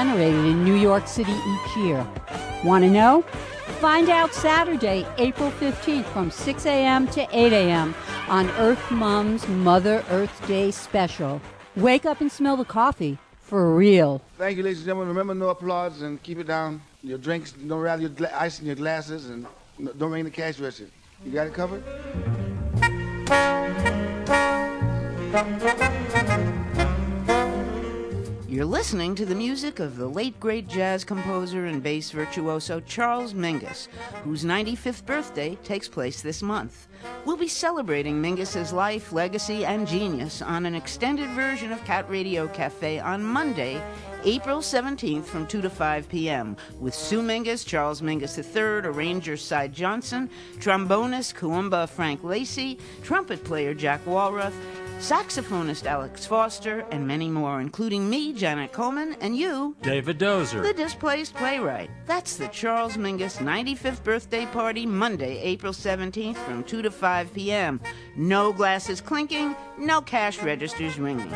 generated in New York City each year. Want to know? Find out Saturday, April 15th from 6 a.m. to 8 a.m. on Earth Mom's Mother Earth Day special. Wake up and smell the coffee. For real. Thank you, ladies and gentlemen. Remember, no applause and keep it down. Your drinks, don't rattle your ice in your glasses, and don't ring the cash register. You got it covered? You're listening to the music of the late great jazz composer and bass virtuoso Charles Mingus, whose 95th birthday takes place this month. We'll be celebrating Mingus's life, legacy, and genius on an extended version of Cat Radio Cafe on Monday, April 17th from 2 to 5 p.m. with Sue Mingus, Charles Mingus III, arranger Cy Johnson, trombonist Kuumba Frank Lacey, trumpet player Jack Walrath, saxophonist Alex Foster, and many more, including me, Janet Coleman, and you, David Dozer, the displaced playwright. That's the Charles Mingus 95th birthday party, Monday, April 17th from 2 to 5 p.m. No glasses clinking, no cash registers ringing.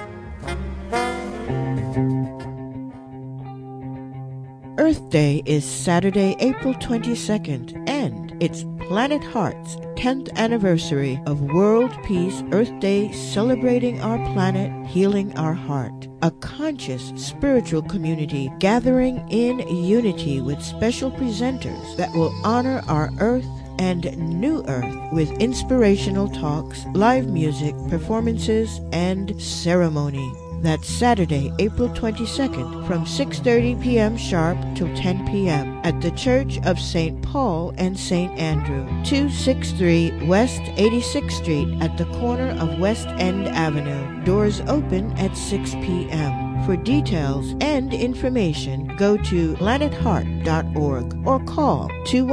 Earth Day is Saturday, April 22nd, and it's Planet Heart's 10th anniversary of World Peace Earth Day, celebrating our planet, healing our heart. A conscious spiritual community gathering in unity with special presenters that will honor our Earth and New Earth with inspirational talks, live music, performances, and ceremony. That's Saturday, April 22nd from 6:30 p.m. sharp till 10 p.m. at the Church of St. Paul and St. Andrew, 263 West 86th Street at the corner of West End Avenue. Doors open at 6 p.m. For details and information, go to planetheart.org or call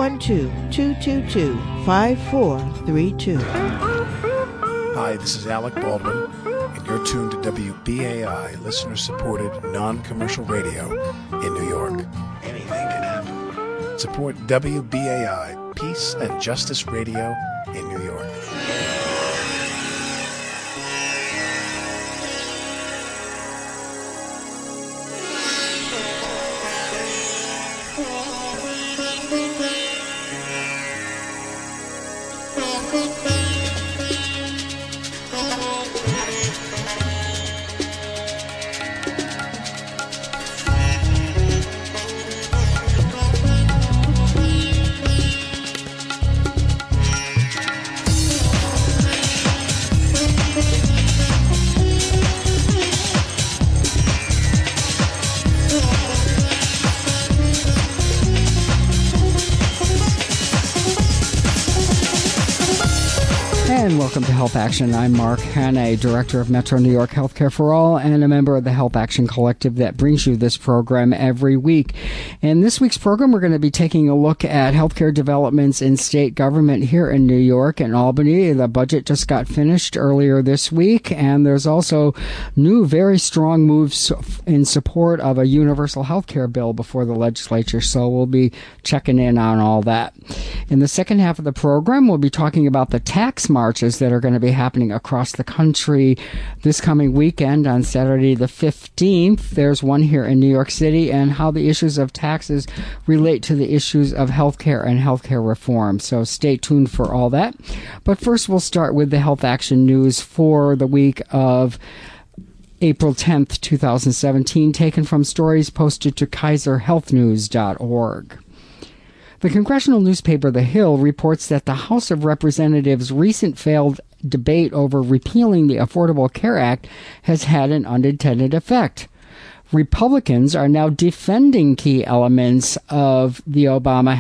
212-222-5432. Hi, this is Alec Baldwin, and you're tuned to WBAI, listener-supported, non-commercial radio in New York. Anything can happen. Support WBAI, Peace and Justice Radio in New York. And welcome to Health Action. I'm Mark Hanna, Director of Metro New York Healthcare for All and a member of the Health Action Collective that brings you this program every week. In this week's program, we're going to be taking a look at healthcare developments in state government here in New York and Albany. The budget just got finished earlier this week, and there's also new, very strong moves in support of a universal healthcare bill before the legislature, so we'll be checking in on all that. In the second half of the program, we'll be talking about the tax marches that are going to be happening across the country this coming weekend on Saturday the 15th. There's one here in New York City, and how the issues of taxes relate to the issues of healthcare and healthcare reform. So stay tuned for all that. But first, we'll start with the Health Action news for the week of April 10th, 2017, taken from stories posted to KaiserHealthNews.org. The congressional newspaper The Hill reports that the House of Representatives' recent failed debate over repealing the Affordable Care Act has had an unintended effect. Republicans are now defending key elements of the Obama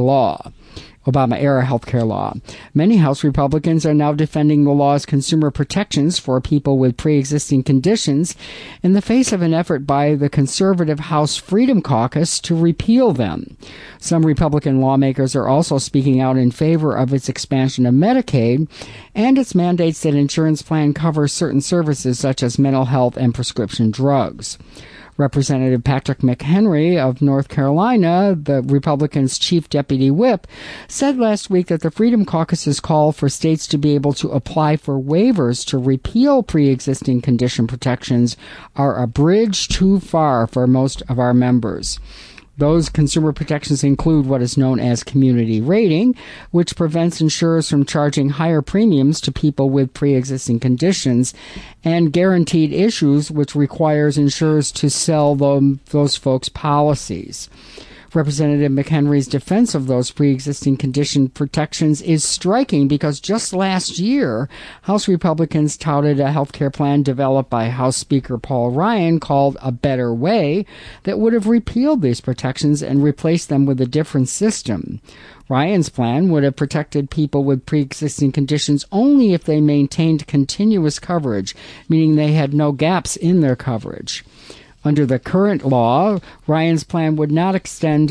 Obama-era healthcare law. Many House Republicans are now defending the law's consumer protections for people with pre-existing conditions in the face of an effort by the conservative House Freedom Caucus to repeal them. Some Republican lawmakers are also speaking out in favor of its expansion of Medicaid and its mandates that insurance plan covers certain services such as mental health and prescription drugs. Representative Patrick McHenry of North Carolina, the Republicans' chief deputy whip, said last week that the Freedom Caucus's call for states to be able to apply for waivers to repeal pre-existing condition protections are a bridge too far for most of our members. Those consumer protections include what is known as community rating, which prevents insurers from charging higher premiums to people with pre-existing conditions, and guaranteed issues, which requires insurers to sell those folks policies. Representative McHenry's defense of those pre-existing condition protections is striking because just last year, House Republicans touted a health care plan developed by House Speaker Paul Ryan called A Better Way that would have repealed these protections and replaced them with a different system. Ryan's plan would have protected people with pre-existing conditions only if they maintained continuous coverage, meaning they had no gaps in their coverage. Under the current law, Ryan's plan would not extend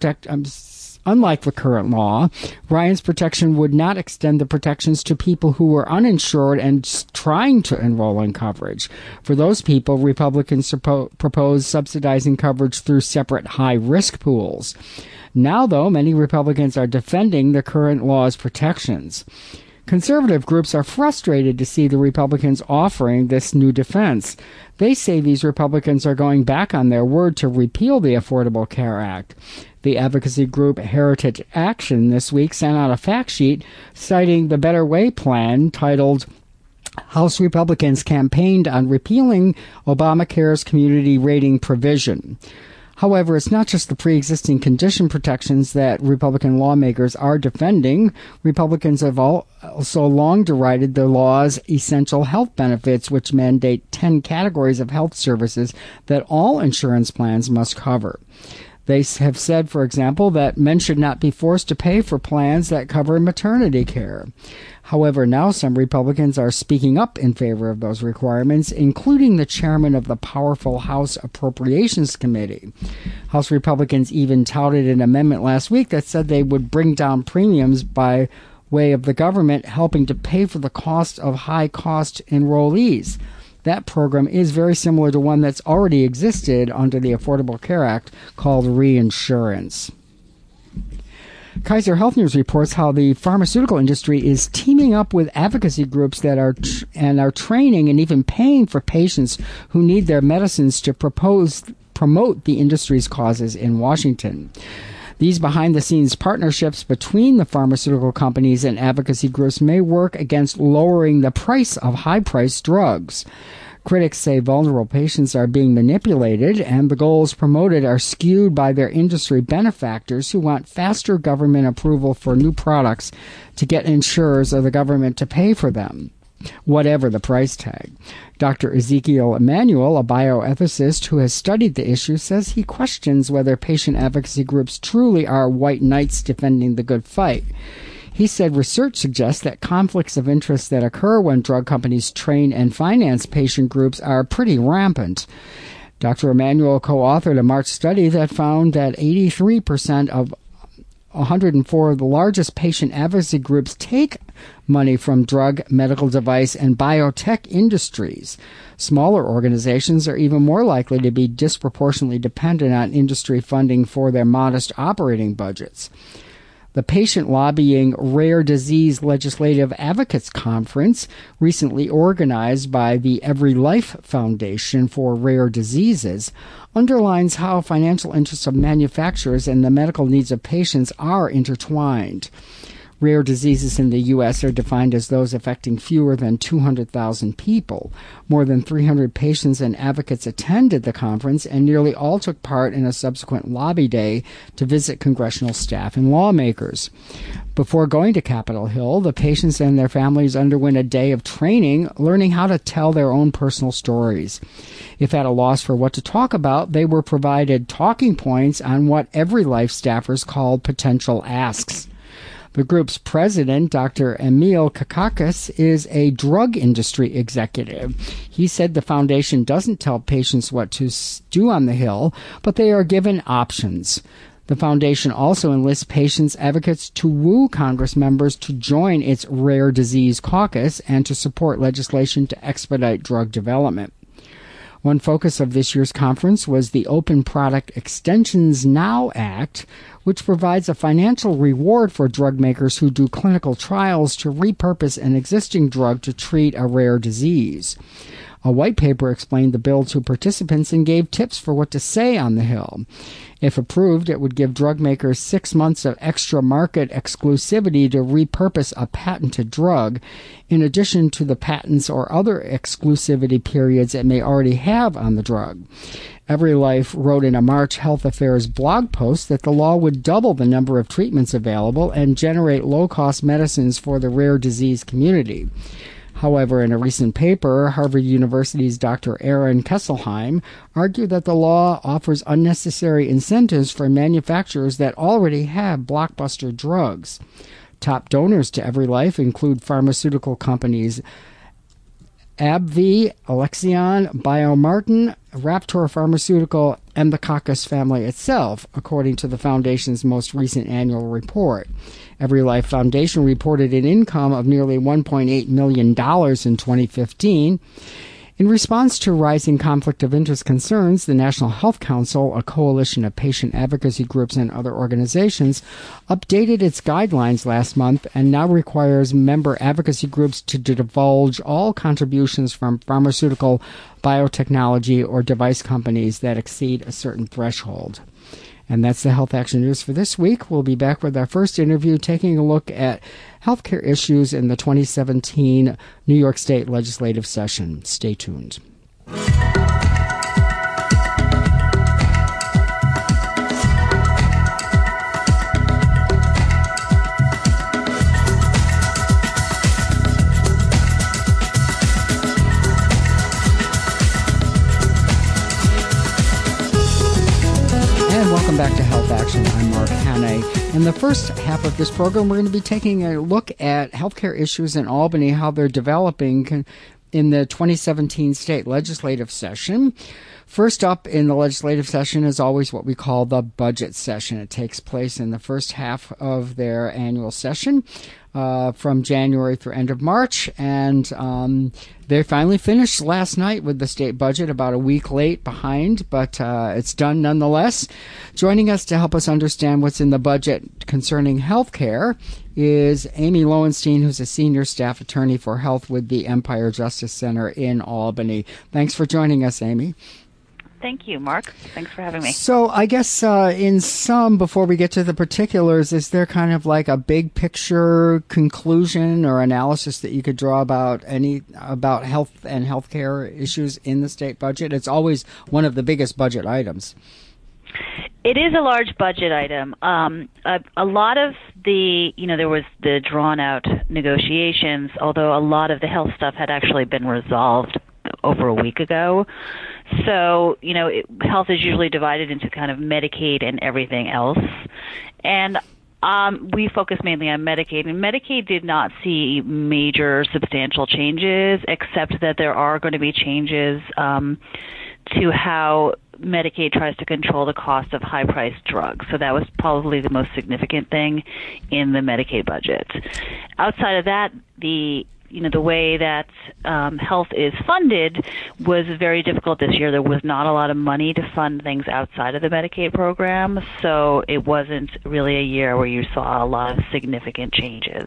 the unlike the current law, Ryan's protection would not extend the protections to people who were uninsured and trying to enroll in coverage. For those people, Republicans propose subsidizing coverage through separate high-risk pools. Now, though, many Republicans are defending the current law's protections. Conservative groups are frustrated to see the Republicans offering this new defense. They say these Republicans are going back on their word to repeal the Affordable Care Act. The advocacy group Heritage Action this week sent out a fact sheet citing the Better Way plan titled House Republicans Campaigned on Repealing Obamacare's Community Rating Provision. However, it's not just the pre-existing condition protections that Republican lawmakers are defending. Republicans have also long derided the law's essential health benefits, which mandate 10 categories of health services that all insurance plans must cover. They have said, for example, that men should not be forced to pay for plans that cover maternity care. However, now some Republicans are speaking up in favor of those requirements, including the chairman of the powerful House Appropriations Committee. House Republicans even touted an amendment last week that said they would bring down premiums by way of the government helping to pay for the cost of high-cost enrollees. That program is very similar to one that's already existed under the Affordable Care Act called reinsurance. Kaiser Health News reports how the pharmaceutical industry is teaming up with advocacy groups that are training and even paying for patients who need their medicines to promote the industry's causes in Washington. These behind-the-scenes partnerships between the pharmaceutical companies and advocacy groups may work against lowering the price of high-priced drugs. Critics say vulnerable patients are being manipulated, and the goals promoted are skewed by their industry benefactors who want faster government approval for new products to get insurers or the government to pay for them, whatever the price tag. Dr. Ezekiel Emanuel, a bioethicist who has studied the issue, says he questions whether patient advocacy groups truly are white knights defending the good fight. He said research suggests that conflicts of interest that occur when drug companies train and finance patient groups are pretty rampant. Dr. Emanuel co-authored a March study that found that 83% of 104 of the largest patient advocacy groups take money from drug, medical device, and biotech industries. Smaller organizations are even more likely to be disproportionately dependent on industry funding for their modest operating budgets. The Patient Lobbying Rare Disease Legislative Advocates Conference, recently organized by the Every Life Foundation for Rare Diseases, underlines how financial interests of manufacturers and the medical needs of patients are intertwined. Rare diseases in the U.S. are defined as those affecting fewer than 200,000 people. More than 300 patients and advocates attended the conference, and nearly all took part in a subsequent lobby day to visit congressional staff and lawmakers. Before going to Capitol Hill, the patients and their families underwent a day of training, learning how to tell their own personal stories. If at a loss for what to talk about, they were provided talking points on what Every Life staffers called potential asks. The group's president, Dr. Emil Kakakis, is a drug industry executive. He said the foundation doesn't tell patients what to do on the Hill, but they are given options. The foundation also enlists patients' advocates to woo Congress members to join its Rare Disease Caucus and to support legislation to expedite drug development. One focus of this year's conference was the Open Product Extensions Now Act, which provides a financial reward for drug makers who do clinical trials to repurpose an existing drug to treat a rare disease. A white paper explained the bill to participants and gave tips for what to say on the Hill. If approved, it would give drug makers 6 months of extra market exclusivity to repurpose a patented drug, in addition to the patents or other exclusivity periods it may already have on the drug. EveryLife wrote in a March Health Affairs blog post that the law would double the number of treatments available and generate low-cost medicines for the rare disease community. However, in a recent paper, Harvard University's Dr. Aaron Kesselheim argued that the law offers unnecessary incentives for manufacturers that already have blockbuster drugs. Top donors to EveryLife include pharmaceutical companies AbbVie, Alexion, BioMarin, Raptor Pharmaceutical, and the Caucus family itself, according to the Foundation's most recent annual report. EveryLife Foundation reported an income of nearly $1.8 million in 2015. In response to rising conflict of interest concerns, the National Health Council, a coalition of patient advocacy groups and other organizations, updated its guidelines last month and now requires member advocacy groups to divulge all contributions from pharmaceutical, biotechnology, or device companies that exceed a certain threshold. And that's the Health Action News for this week. We'll be back with our first interview, taking a look at healthcare issues in the 2017 New York State legislative session. Stay tuned. Welcome back to Health Action. I'm Mark Hannay. In the first half of this program, we're going to be taking a look at healthcare issues in Albany, how they're developing in the 2017 state legislative session. First up in the legislative session is always what we call the budget session. It takes place in the first half of their annual session from January through end of March, and they finally finished last night with the state budget, about a week late behind, but it's done nonetheless. Joining us to help us understand what's in the budget concerning health care is Amy Lowenstein, who's a senior staff attorney for health with the Empire Justice Center in Albany. Thanks for joining us, Amy. Thank you, Mark. Thanks for having me. So I guess in sum, before we get to the particulars, is there kind of like a big picture conclusion or analysis that you could draw about health and healthcare issues in the state budget? It's always one of the biggest budget items. It is a large budget item. A lot of there was the drawn-out negotiations, although a lot of the health stuff had actually been resolved over a week ago. So, health is usually divided into kind of Medicaid and everything else. And we focus mainly on Medicaid. And Medicaid did not see major substantial changes, except that there are going to be changes to how Medicaid tries to control the cost of high-priced drugs. So that was probably the most significant thing in the Medicaid budget. Outside of that, the way that health is funded was very difficult this year. There was not a lot of money to fund things outside of the Medicaid program, so it wasn't really a year where you saw a lot of significant changes.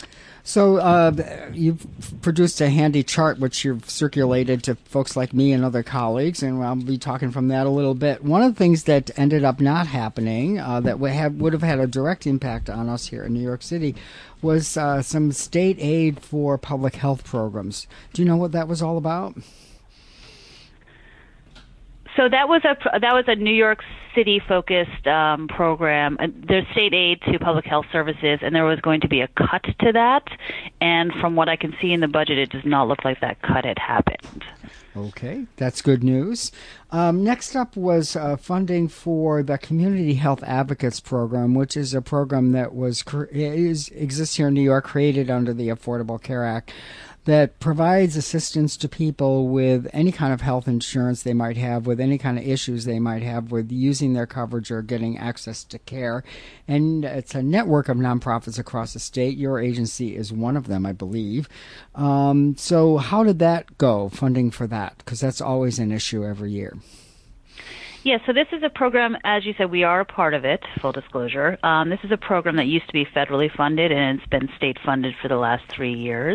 So you've produced a handy chart which you've circulated to folks like me and other colleagues, and I'll be talking from that a little bit. One of the things that ended up not happening that would have had a direct impact on us here in New York City was some state aid for public health programs. Do you know what that was all about? So that was a New York City-focused program. There's state aid to public health services, and there was going to be a cut to that. And from what I can see in the budget, it does not look like that cut had happened. Okay, that's good news. Next up was funding for the Community Health Advocates Program, which is a program that exists here in New York, created under the Affordable Care Act. that provides assistance to people with any kind of health insurance they might have, with any kind of issues they might have with using their coverage or getting access to care. And it's a network of nonprofits across the state. Your agency is one of them, I believe. So how did that go, funding for that? Because that's always an issue every year. Yeah, so this is a program, as you said, we are a part of it, full disclosure. This is a program that used to be federally funded, and it's been state funded for the last 3 years.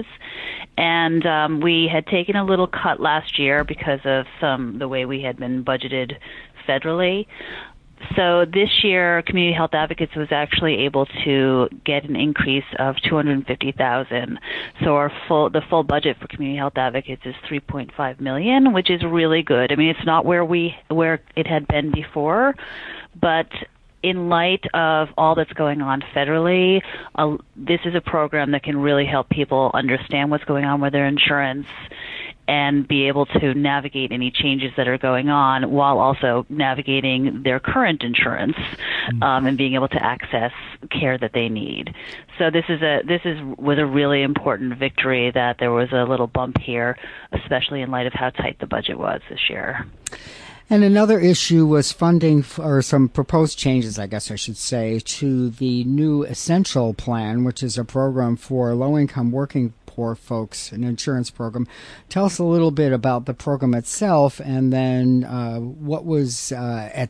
And we had taken a little cut last year because of the way we had been budgeted federally. So this year, Community Health Advocates was actually able to get an increase of $250,000. So the full budget for Community Health Advocates is $3.5 million, which is really good. I mean, it's not where it had been before, but in light of all that's going on federally, this is a program that can really help people understand what's going on with their insurance and be able to navigate any changes that are going on while also navigating their current insurance and being able to access care that they need. So this was a really important victory that there was a little bump here, especially in light of how tight the budget was this year. And another issue was funding for some proposed changes, I guess I should say, to the new Essential Plan, which is a program for low-income working poor folks, an insurance program. Tell us a little bit about the program itself, and then what was at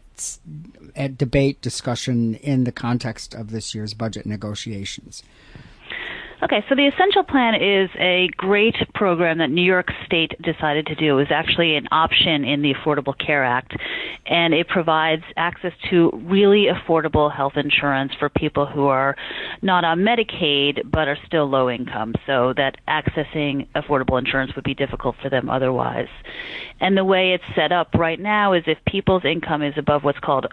debate discussion in the context of this year's budget negotiations. Okay, so the Essential Plan is a great program that New York State decided to do. It was actually an option in the Affordable Care Act, and it provides access to really affordable health insurance for people who are not on Medicaid but are still low income, so that accessing affordable insurance would be difficult for them otherwise. And the way it's set up right now is if people's income is above what's called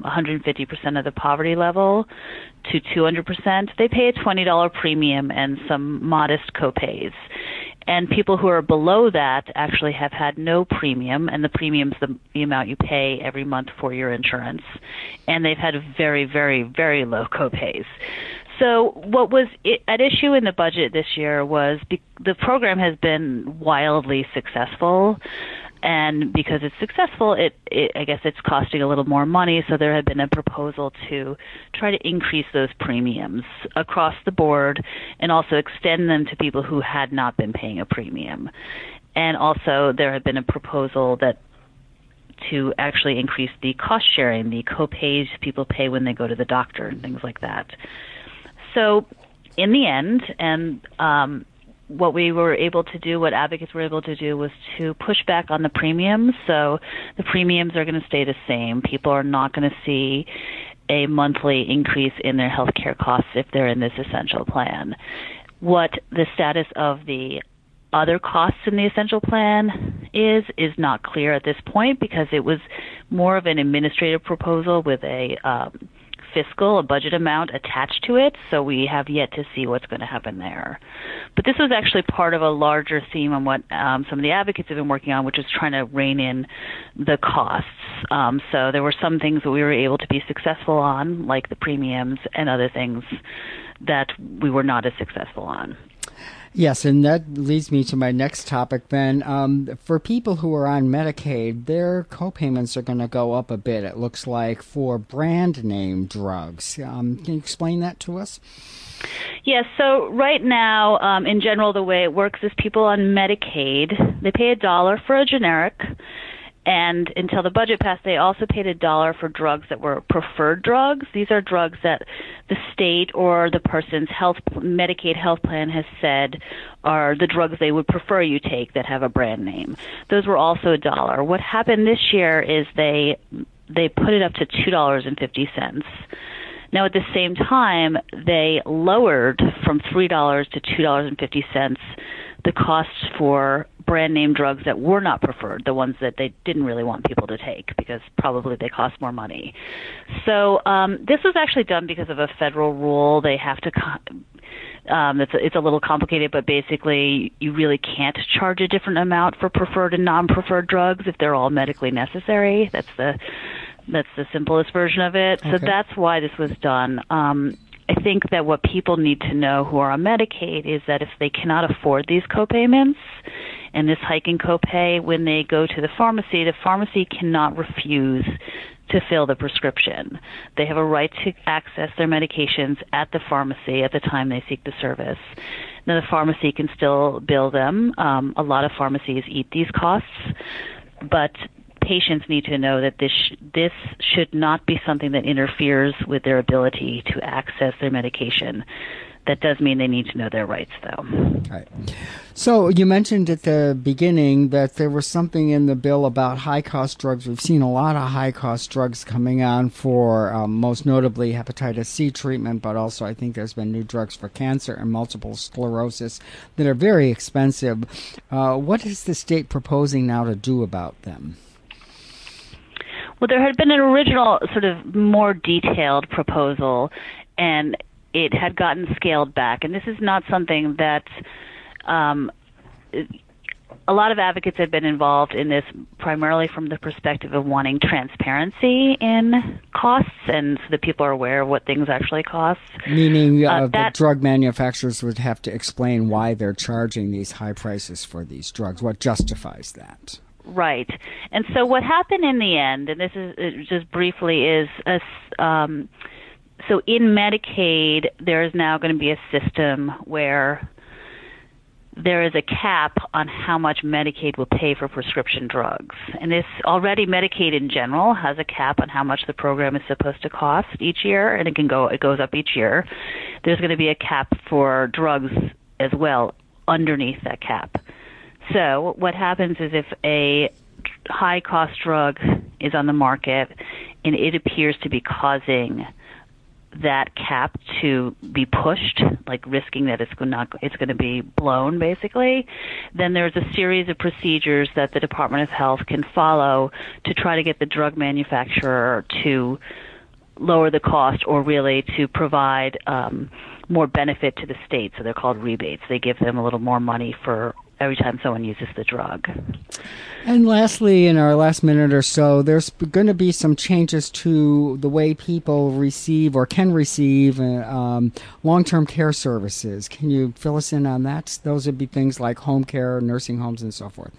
150% of the poverty level to 200%, they pay a $20 premium and some modest copays. And people who are below that actually have had no premium, and the premium's the amount you pay every month for your insurance. And they've had very, very, very low copays. So what was at issue in the budget this year was the program has been wildly successful. And because it's successful, I guess it's costing a little more money, so there had been a proposal to try to increase those premiums across the board and also extend them to people who had not been paying a premium. And also there had been a proposal to actually increase the cost sharing, the co-pays people pay when they go to the doctor and things like that. So in the end, and what we were able to do, what advocates were able to do, was to push back on the premiums. So the premiums are going to stay the same. People are not going to see a monthly increase in their health care costs if they're in this Essential Plan. What the status of the other costs in the Essential Plan is not clear at this point, because it was more of an administrative proposal with a budget amount attached to it, so we have yet to see what's going to happen there. But this was actually part of a larger theme on what some of the advocates have been working on, which is trying to rein in the costs. So there were some things that we were able to be successful on, like the premiums, and other things that we were not as successful on. Yes, and that leads me to my next topic then. For people who are on Medicaid, their co-payments are going to go up a bit, it looks like, for brand name drugs. Can you explain that to us? Yes, so right now, in general, the way it works is people on Medicaid, they pay $1 for a generic, and until the budget passed, they also paid $1 for drugs that were preferred drugs. These are drugs that the state or the person's Medicaid health plan has said are the drugs they would prefer you take that have a brand name. Those were also $1. What happened this year is they put it up to $2.50. Now, at the same time, they lowered from $3 to $2.50 the costs for brand name drugs that were not preferred, the ones that they didn't really want people to take because probably they cost more money. So this was actually done because of a federal rule. They have to it's a little complicated, but basically you really can't charge a different amount for preferred and non-preferred drugs if they're all medically necessary. That's the simplest version of it. Okay. So that's why this was done. I think that what people need to know who are on Medicaid is that if they cannot afford these copayments and this hike in copay, when they go to the pharmacy cannot refuse to fill the prescription. They have a right to access their medications at the pharmacy at the time they seek the service. Now, the pharmacy can still bill them. A lot of pharmacies eat these costs, but patients need to know that this should not be something that interferes with their ability to access their medication. That does mean they need to know their rights, though. Right. So you mentioned at the beginning that there was something in the bill about high-cost drugs. We've seen a lot of high-cost drugs coming on for most notably hepatitis C treatment, but also I think there's been new drugs for cancer and multiple sclerosis that are very expensive. What is the state proposing now to do about them? Well, there had been an original sort of more detailed proposal, and it had gotten scaled back. And this is not something that a lot of advocates have been involved in this primarily from the perspective of wanting transparency in costs and so that people are aware of what things actually cost. Meaning the drug manufacturers would have to explain why they're charging these high prices for these drugs. What justifies that? Right. And so what happened in the end, and this is just briefly, is so in Medicaid, there is now going to be a system where there is a cap on how much Medicaid will pay for prescription drugs. And this already, Medicaid in general has a cap on how much the program is supposed to cost each year, and it goes up each year. There's going to be a cap for drugs as well underneath that cap. So what happens is if a high-cost drug is on the market and it appears to be causing that cap to be pushed, like risking that it's going to be blown, basically, then there's a series of procedures that the Department of Health can follow to try to get the drug manufacturer to lower the cost or really to provide more benefit to the state. So they're called rebates. They give them a little more money for every time someone uses the drug. And lastly, in our last minute or so, there's going to be some changes to the way people receive or can receive long-term care services. Can you fill us in on that? Those would be things like home care, nursing homes, and so forth.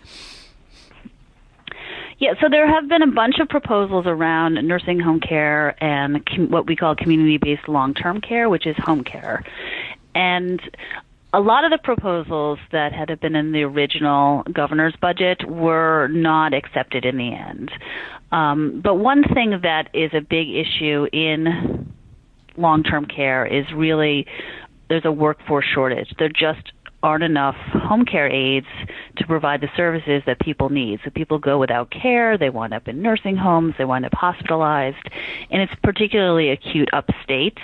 Yeah, so there have been a bunch of proposals around nursing home care and what we call community-based long-term care, which is home care. And a lot of the proposals that had been in the original governor's budget were not accepted in the end. But one thing that is a big issue in long-term care is really there's a workforce shortage. There just aren't enough home care aides to provide the services that people need. So people go without care, they wind up in nursing homes, they wind up hospitalized, and it's particularly acute upstate.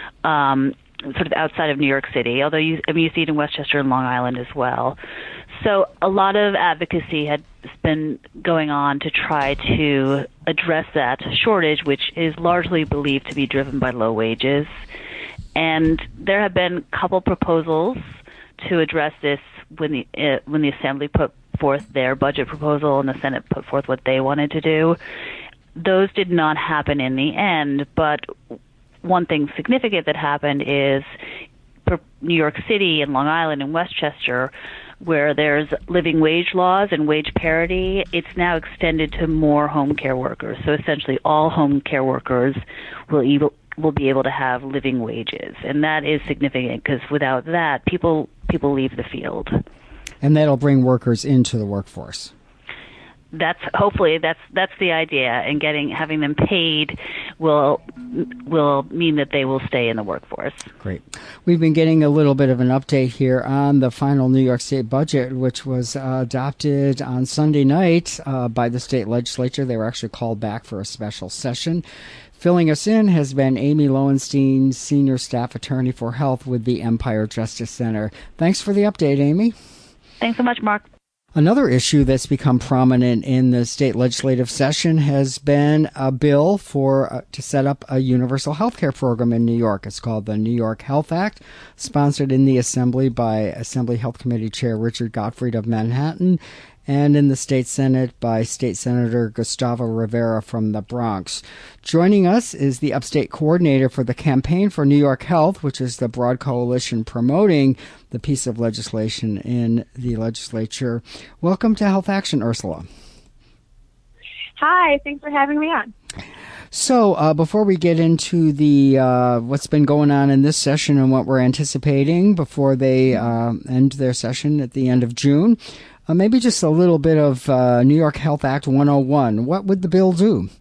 Sort of outside of New York City, although you see it in Westchester and Long Island as well. So a lot of advocacy had been going on to try to address that shortage, which is largely believed to be driven by low wages. And there have been a couple proposals to address this when the Assembly put forth their budget proposal and the Senate put forth what they wanted to do. Those did not happen in the end, but one thing significant that happened is for New York City and Long Island and Westchester, where there's living wage laws and wage parity, it's now extended to more home care workers. So essentially all home care workers will be able to have living wages. And that is significant because without that, people leave the field. And that'll bring workers into the workforce. That's the idea, and having them paid will mean that they will stay in the workforce. Great. We've been getting a little bit of an update here on the final New York State budget, which was adopted on Sunday night by the state legislature. They were actually called back for a special session. Filling us in has been Amy Lowenstein, Senior Staff Attorney for Health with the Empire Justice Center. Thanks for the update, Amy. Thanks so much, Mark. Another issue that's become prominent in the state legislative session has been a bill to set up a universal health care program in New York. It's called the New York Health Act, sponsored in the Assembly by Assembly Health Committee Chair Richard Gottfried of Manhattan. and in the state Senate by State Senator Gustavo Rivera from the Bronx. Joining us is the upstate coordinator for the Campaign for New York Health, which is the broad coalition promoting the piece of legislation in the legislature. Welcome to Health Action, Ursula. Hi, thanks for having me on. So before we get into the what's been going on in this session and what we're anticipating before they end their session at the end of June, maybe just a little bit of New York Health Act 101. What would the bill do?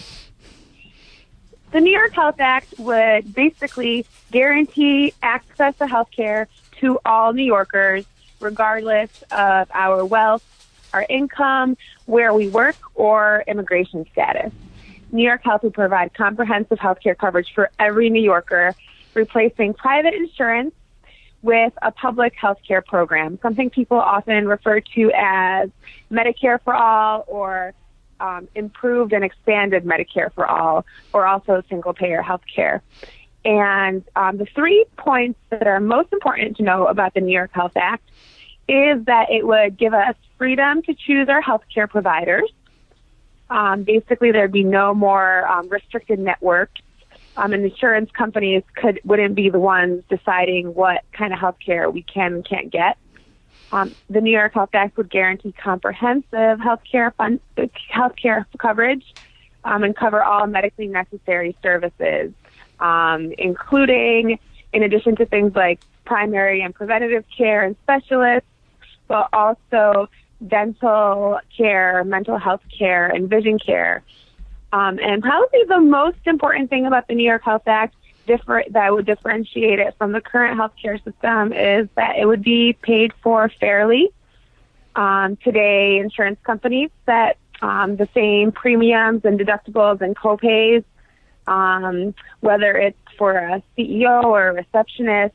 The New York Health Act would basically guarantee access to health care to all New Yorkers, regardless of our wealth, our income, where we work, or immigration status. New York Health would provide comprehensive health care coverage for every New Yorker, replacing private insurance with a public health care program, something people often refer to as Medicare for All or improved and expanded Medicare for All, or also single-payer health care. And the 3 points that are most important to know about the New York Health Act is that it would give us freedom to choose our health care providers. Basically, there'd be no more restricted networks, and insurance companies wouldn't be the ones deciding what kind of health care we can and can't get. The New York Health Act would guarantee comprehensive health care coverage and cover all medically necessary services, including, in addition to things like primary and preventative care and specialists, but also dental care, mental health care, and vision care. And probably the most important thing about the New York Health Act that would differentiate it from the current healthcare system is that it would be paid for fairly. Today, insurance companies set the same premiums and deductibles and copays, whether it's for a CEO or a receptionist,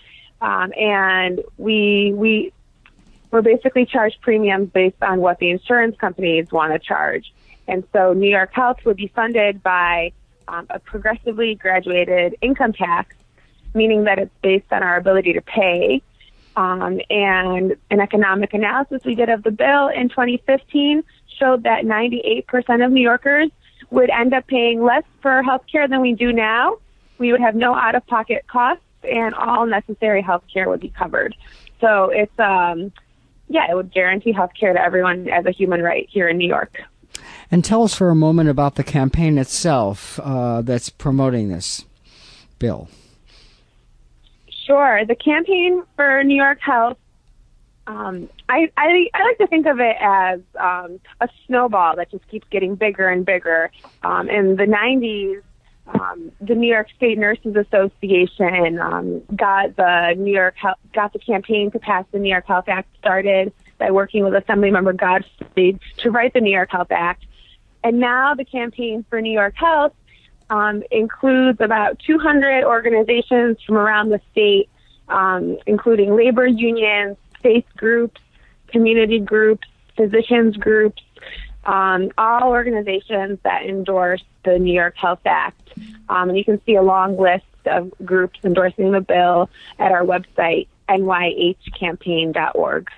and we're basically charged premiums based on what the insurance companies want to charge. And so New York Health would be funded by a progressively graduated income tax, meaning that it's based on our ability to pay. And an economic analysis we did of the bill in 2015 showed that 98% of New Yorkers would end up paying less for health care than we do now. We would have no out-of-pocket costs, and all necessary health care would be covered. So it's, it would guarantee health care to everyone as a human right here in New York. And tell us for a moment about the campaign itself that's promoting this bill. Sure. The Campaign for New York Health, I like to think of it as a snowball that just keeps getting bigger and bigger. In the 90s, the New York State Nurses Association got the campaign to pass the New York Health Act started by working with Assemblymember Godspeed to write the New York Health Act. And now the Campaign for New York Health includes about 200 organizations from around the state, including labor unions, faith groups, community groups, physicians groups, all organizations that endorse the New York Health Act. And you can see a long list of groups endorsing the bill at our website, nyhcampaign.org.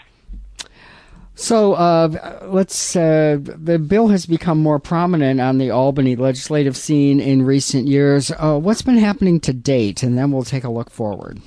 So the bill has become more prominent on the Albany legislative scene in recent years. What's been happening to date? And then we'll take a look forward.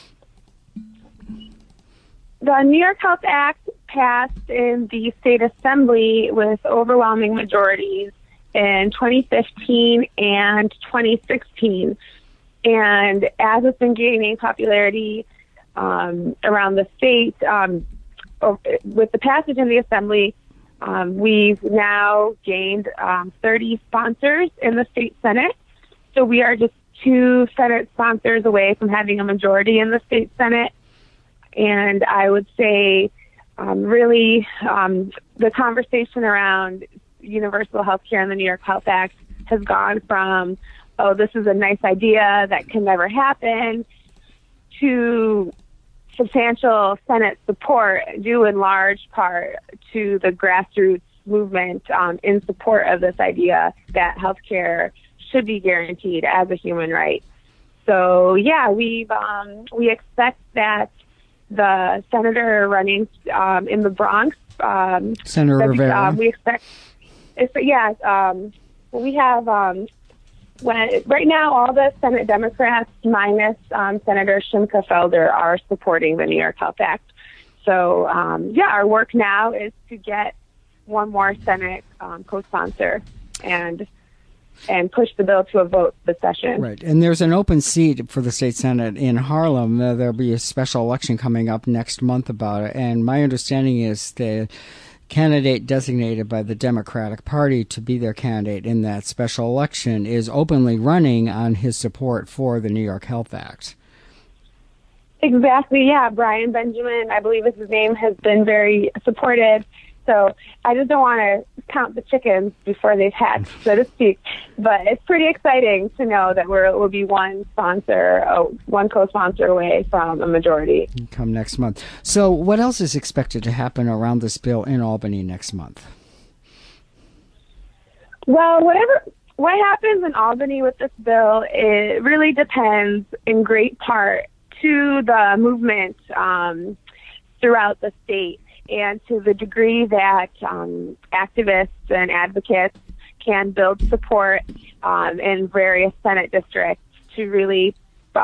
The New York Health Act passed in the state assembly with overwhelming majorities in 2015 and 2016. And as it's been gaining popularity around the state, with the passage in the assembly, we've now gained 30 sponsors in the state Senate. So we are just 2 Senate sponsors away from having a majority in the state Senate. And I would say the conversation around universal health care and the New York Health Act has gone from, oh, this is a nice idea that can never happen, to substantial Senate support, due in large part to the grassroots movement in support of this idea that health care should be guaranteed as a human right. So, yeah, we expect that the senator running in the Bronx. Senator Rivera. We expect, we have, right now all the Senate Democrats minus Senator Shimka Felder are supporting the New York Health Act. So, our work now is to get one more Senate co-sponsor and push the bill to a vote this session. Right, and there's an open seat for the state Senate in Harlem. There'll be a special election coming up next month about it, and my understanding is the candidate designated by the Democratic Party to be their candidate in that special election is openly running on his support for the New York Health Act. Exactly, yeah. Brian Benjamin, I believe is his name, has been very supportive. So I just don't want to count the chickens before they've hatched, so to speak. But it's pretty exciting to know that we'll be one co-sponsor away from a majority. Come next month. So what else is expected to happen around this bill in Albany next month? Well, what happens in Albany with this bill, it really depends in great part to the movement throughout the state, and to the degree that activists and advocates can build support in various Senate districts to really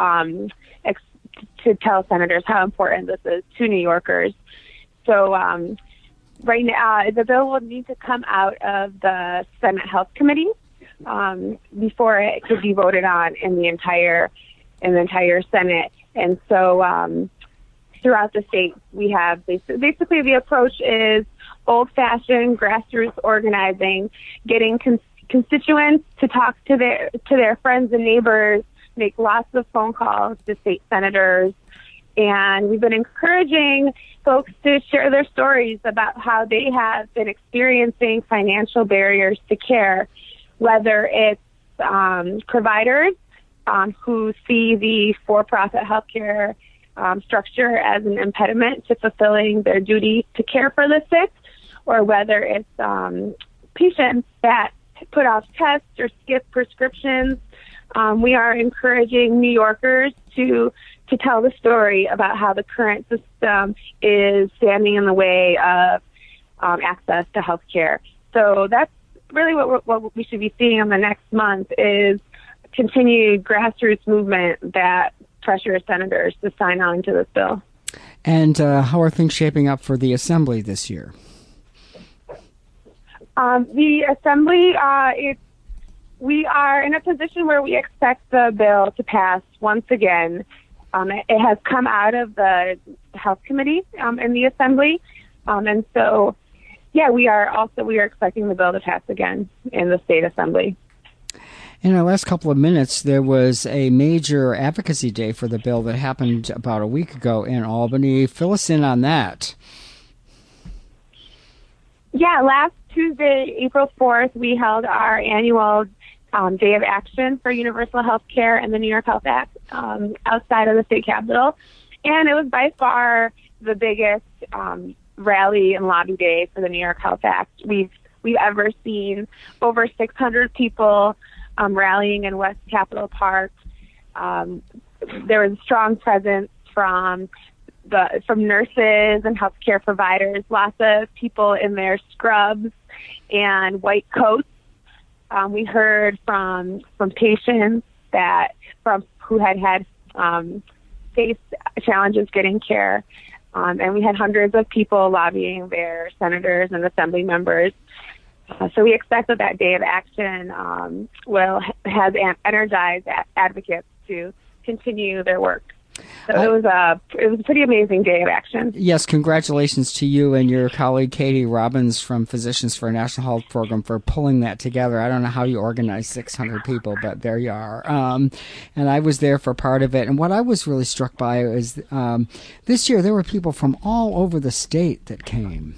to tell senators how important this is to New Yorkers. So right now, the bill will need to come out of the Senate Health Committee before it could be voted on in the entire Senate. And so throughout the state, we have basically the approach is old-fashioned grassroots organizing, getting constituents to talk to their friends and neighbors, make lots of phone calls to state senators, and we've been encouraging folks to share their stories about how they have been experiencing financial barriers to care, whether it's providers who see the for-profit healthcare structure as an impediment to fulfilling their duty to care for the sick, or whether it's patients that put off tests or skip prescriptions. We are encouraging New Yorkers to tell the story about how the current system is standing in the way of access to health care. So that's really what we should be seeing in the next month is continued grassroots movement that pressure senators to sign on to this bill. And how are things shaping up for the Assembly this year? The Assembly, we are in a position where we expect the bill to pass once again. It has come out of the Health Committee in the Assembly. And so, we are expecting the bill to pass again in the State Assembly. In our last couple of minutes, there was a major advocacy day for the bill that happened about a week ago in Albany. Fill us in on that. Yeah, last Tuesday, April 4th, we held our annual Day of Action for Universal Health Care and the New York Health Act outside of the state capitol. And it was by far the biggest rally and lobby day for the New York Health Act we've ever seen. Over 600 people rallying in West Capitol Park. There was a strong presence from nurses and healthcare providers, lots of people in their scrubs and white coats. We heard from patients who had faced challenges getting care, and we had hundreds of people lobbying their senators and assembly members. So we expect that Day of Action has energized advocates to continue their work. So it was a pretty amazing Day of Action. Yes, congratulations to you and your colleague Katie Robbins from Physicians for a National Health Program for pulling that together. I don't know how you organized 600 people, but there you are. And I was there for part of it. And what I was really struck by is this year there were people from all over the state that came.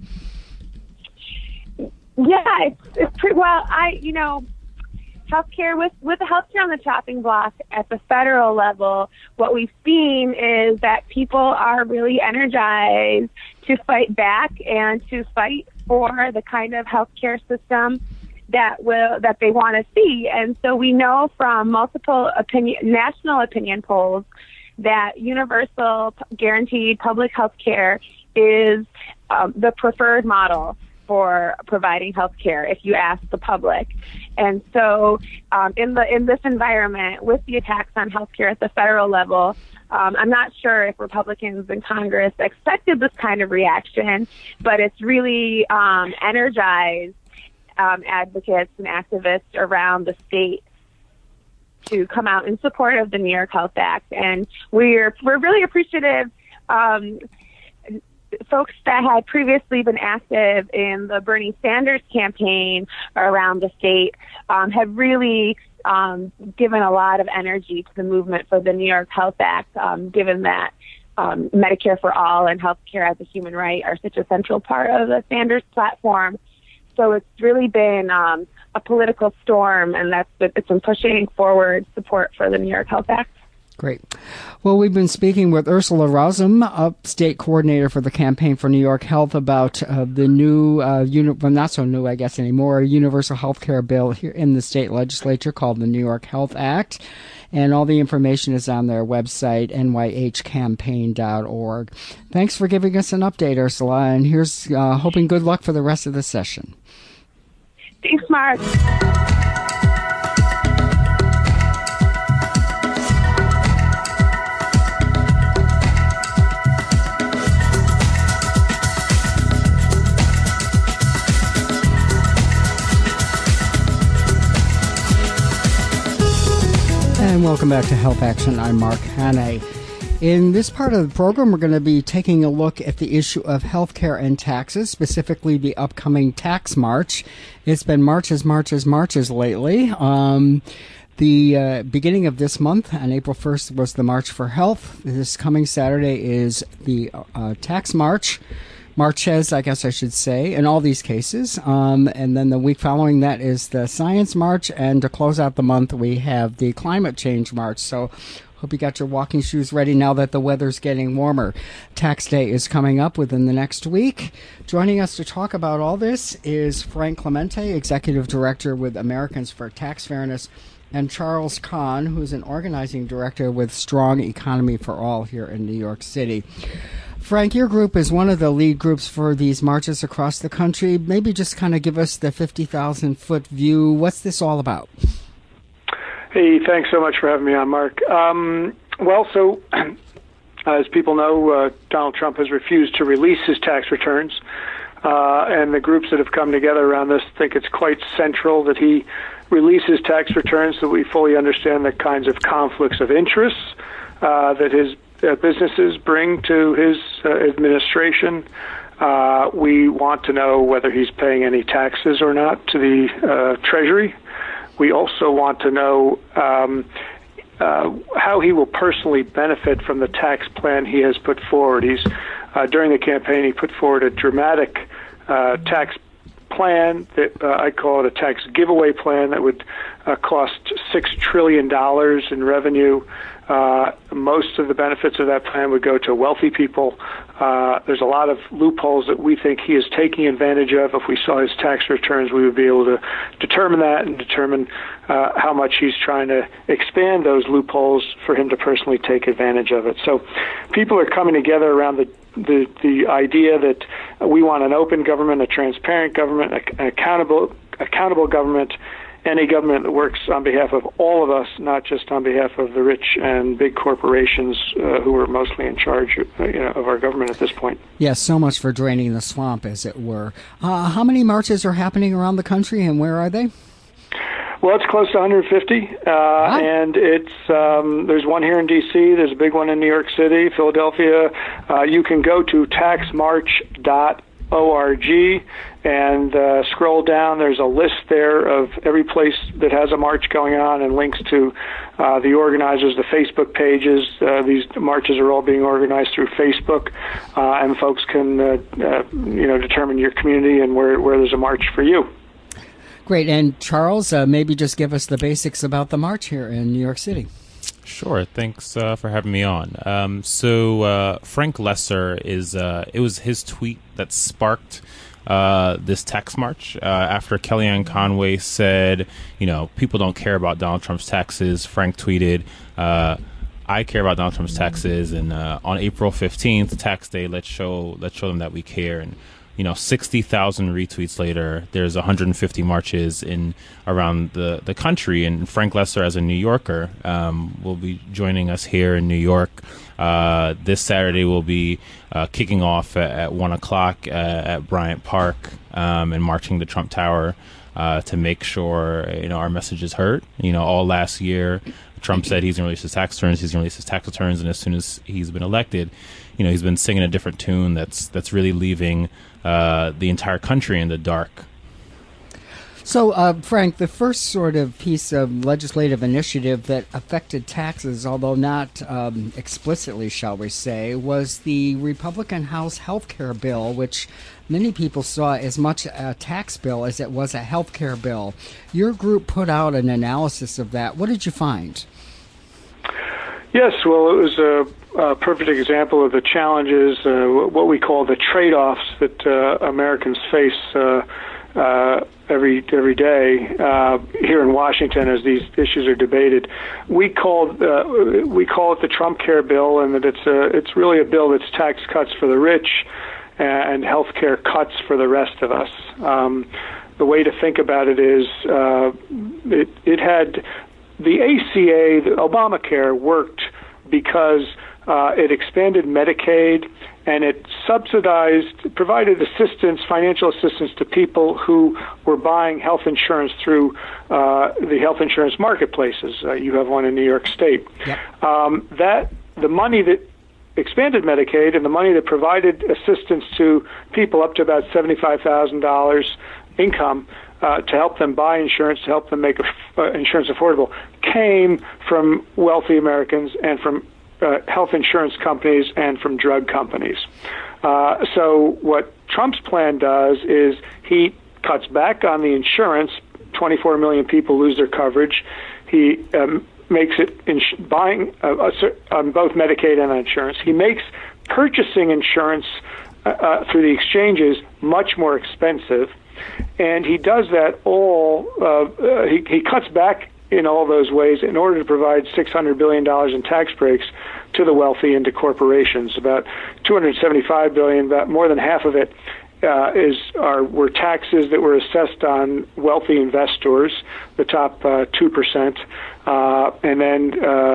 Yeah, it's pretty well. Healthcare with the healthcare on the chopping block at the federal level, what we've seen is that people are really energized to fight back and to fight for the kind of healthcare system that they want to see. And so we know from multiple national opinion polls that universal guaranteed public health care is the preferred model for providing health care if you ask the public. And so in this environment, with the attacks on health care at the federal level, I'm not sure if Republicans in Congress expected this kind of reaction, but it's really energized advocates and activists around the state to come out in support of the New York Health Act. And we're really appreciative. Folks that had previously been active in the Bernie Sanders campaign around the state have really given a lot of energy to the movement for the New York Health Act, given that Medicare for all and health care as a human right are such a central part of the Sanders platform. So it's really been a political storm, and it's been pushing forward support for the New York Health Act. Great. Well, we've been speaking with Ursula Rossum, upstate coordinator for the Campaign for New York Health, about the new, well, not so new, I guess, anymore, universal health care bill here in the state legislature called the New York Health Act. And all the information is on their website, nyhcampaign.org. Thanks for giving us an update, Ursula, and here's hoping good luck for the rest of the session. Thanks, Mark. And welcome back to Health Action. I'm Mark Haney. In this part of the program, we're going to be taking a look at the issue of health care and taxes, specifically the upcoming tax march. It's been marches lately. The beginning of this month, on April 1st, was the March for Health. This coming Saturday is the tax march. Marches, I guess I should say, in all these cases. And then the week following that is the Science March. And to close out the month, we have the Climate Change March. So hope you got your walking shoes ready now that the weather's getting warmer. Tax Day is coming up within the next week. Joining us to talk about all this is Frank Clemente, Executive Director with Americans for Tax Fairness, and Charles Kahn, who's an organizing director with Strong Economy for All here in New York City. Frank, your group is one of the lead groups for these marches across the country. Maybe just kind of give us the 50,000-foot view. What's this all about? Hey, thanks so much for having me on, Mark. As people know, Donald Trump has refused to release his tax returns, and the groups that have come together around this think it's quite central that he release his tax returns so we fully understand the kinds of conflicts of interest that his businesses bring to his administration. We want to know whether he's paying any taxes or not to the Treasury. We also want to know how he will personally benefit from the tax plan he has put forward. During the campaign, he put forward a dramatic tax plan that I call it a tax giveaway plan that would cost $6 trillion in revenue. Most of the benefits of that plan would go to wealthy people. There's a lot of loopholes that we think he is taking advantage of. If we saw his tax returns, we would be able to determine that and determine how much he's trying to expand those loopholes for him to personally take advantage of it. So people are coming together around the idea that we want an open government, a transparent government, an accountable government, and a government that works on behalf of all of us, not just on behalf of the rich and big corporations who are mostly in charge of our government at this point. Yes, so much for draining the swamp, as it were. How many marches are happening around the country, and where are they? Well, it's close to 150, and it's there's one here in D.C., there's a big one in New York City, Philadelphia. You can go to taxmarch.org and scroll down. There's a list there of every place that has a march going on and links to the organizers, the Facebook pages. These marches are all being organized through Facebook, and folks can determine your community and where there's a march for you. Great. And Charles, maybe just give us the basics about the march here in New York City. Sure. Thanks for having me on. So Frank Lesser it was his tweet that sparked this tax march after Kellyanne Conway said, people don't care about Donald Trump's taxes. Frank tweeted, I I care about Donald Trump's taxes, and on April 15th, tax day, let's show them that we care. And 60,000 retweets later, there's 150 marches around the country. And Frank Lesser, as a New Yorker, will be joining us here in New York. This Saturday we'll be kicking off at 1 o'clock at Bryant Park and marching to Trump Tower to make sure our message is heard. All last year, Trump said he's going to release his tax returns, and as soon as he's been elected, he's been singing a different tune that's really leaving the entire country in the dark. So, Frank, the first sort of piece of legislative initiative that affected taxes, although not explicitly, shall we say, was the Republican House health care bill, which many people saw as much a tax bill as it was a health care bill. Your group put out an analysis of that. What did you find? Yes, well, it was a perfect example of the challenges, what we call the trade-offs that Americans face every day here in Washington as these issues are debated. We call it the Trump Care Bill, and that it's really a bill that's tax cuts for the rich and health care cuts for the rest of us. The way to think about it is it had the ACA, the Obamacare, worked because it expanded Medicaid and it provided financial assistance to people who were buying health insurance through the health insurance marketplaces. You have one in New York State. Yep. The money that expanded Medicaid and the money that provided assistance to people up to about $75,000 income to help them buy insurance, to help them make insurance affordable, came from wealthy Americans and from health insurance companies and from drug companies. So what Trump's plan does is he cuts back on the insurance. 24 million people lose their coverage. He makes it buying on both Medicaid and insurance. He makes purchasing insurance through the exchanges much more expensive. And he does that he cuts back in all those ways in order to provide $600 billion in tax breaks to the wealthy and to corporations. About $275 billion, about more than half of it, were taxes that were assessed on wealthy investors, the top 2%, and then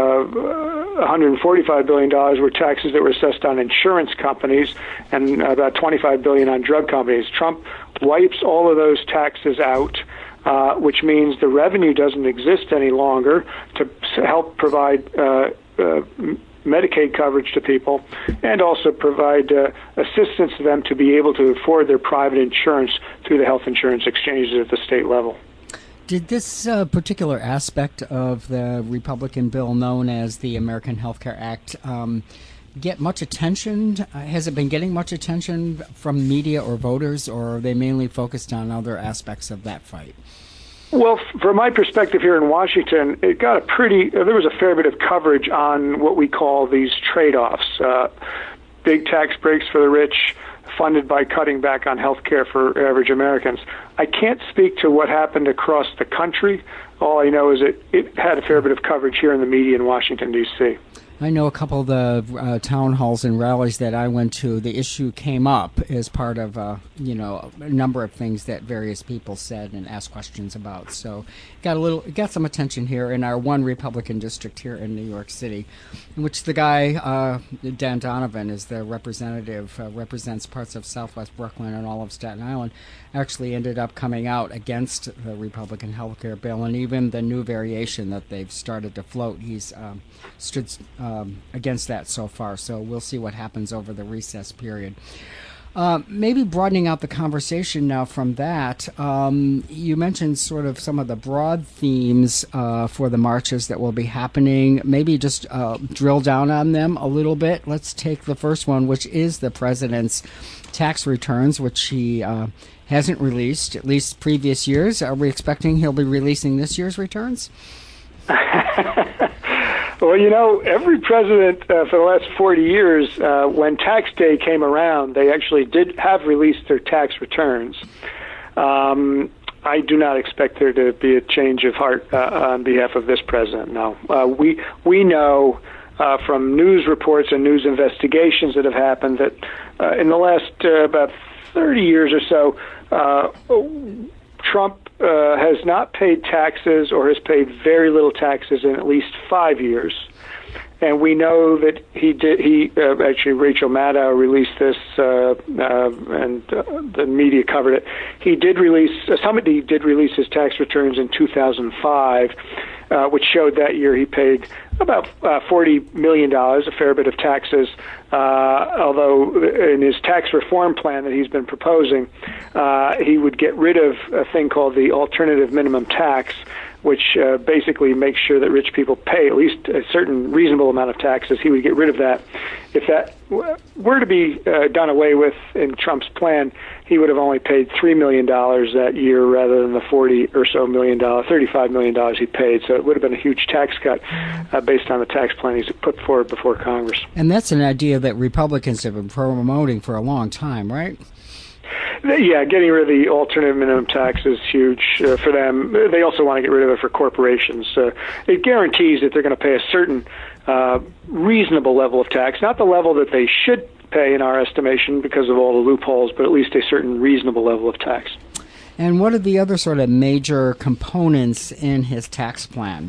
$145 billion were taxes that were assessed on insurance companies, and about $25 billion on drug companies. Trump wipes all of those taxes out, which means the revenue doesn't exist any longer to help provide Medicaid coverage to people and also provide assistance to them to be able to afford their private insurance through the health insurance exchanges at the state level. Did this particular aspect of the Republican bill known as the American Health Care Act get much attention? Has it been getting much attention from media or voters, or are they mainly focused on other aspects of that fight? Well, from my perspective here in Washington, it got there was a fair bit of coverage on what we call these trade-offs. Big tax breaks for the rich, funded by cutting back on health care for average Americans. I can't speak to what happened across the country. All I know is it had a fair bit of coverage here in the media in Washington, D.C. I know a couple of the town halls and rallies that I went to, the issue came up as part of a number of things that various people said and asked questions about. So it got some attention here in our one Republican district here in New York City, in which the guy, Dan Donovan, is the representative, represents parts of Southwest Brooklyn and all of Staten Island, actually ended up coming out against the Republican health care bill, and even the new variation that they've started to float. He's stood against that so far, so we'll see what happens over the recess period. Maybe broadening out the conversation now from that, you mentioned sort of some of the broad themes for the marches that will be happening. Maybe just drill down on them a little bit. Let's take the first one, which is the president's tax returns, which he hasn't released, at least previous years. Are we expecting he'll be releasing this year's returns? Well, every president for the last 40 years, when tax day came around, they actually did have released their tax returns. I do not expect there to be a change of heart on behalf of this president, no. We know from news reports and news investigations that have happened that in the last about 30 years or so, Trump has not paid taxes or has paid very little taxes in at least 5 years. And we know that he did. Actually, Rachel Maddow released this, and the media covered it. He did release. Somebody did release his tax returns in 2005, which showed that year he paid about $40 million, a fair bit of taxes. Although in his tax reform plan that he's been proposing, he would get rid of a thing called the alternative minimum tax, which basically makes sure that rich people pay at least a certain reasonable amount of taxes. He would get rid of that. If that were to be done away with in Trump's plan, he would have only paid $3 million that year rather than the $35 million he paid. So it would have been a huge tax cut based on the tax plan he's put forward before Congress. And that's an idea that Republicans have been promoting for a long time, right? Yeah, getting rid of the alternative minimum tax is huge for them. They also want to get rid of it for corporations. It guarantees that they're going to pay a certain reasonable level of tax, not the level that they should pay in our estimation because of all the loopholes, but at least a certain reasonable level of tax. And what are the other sort of major components in his tax plan?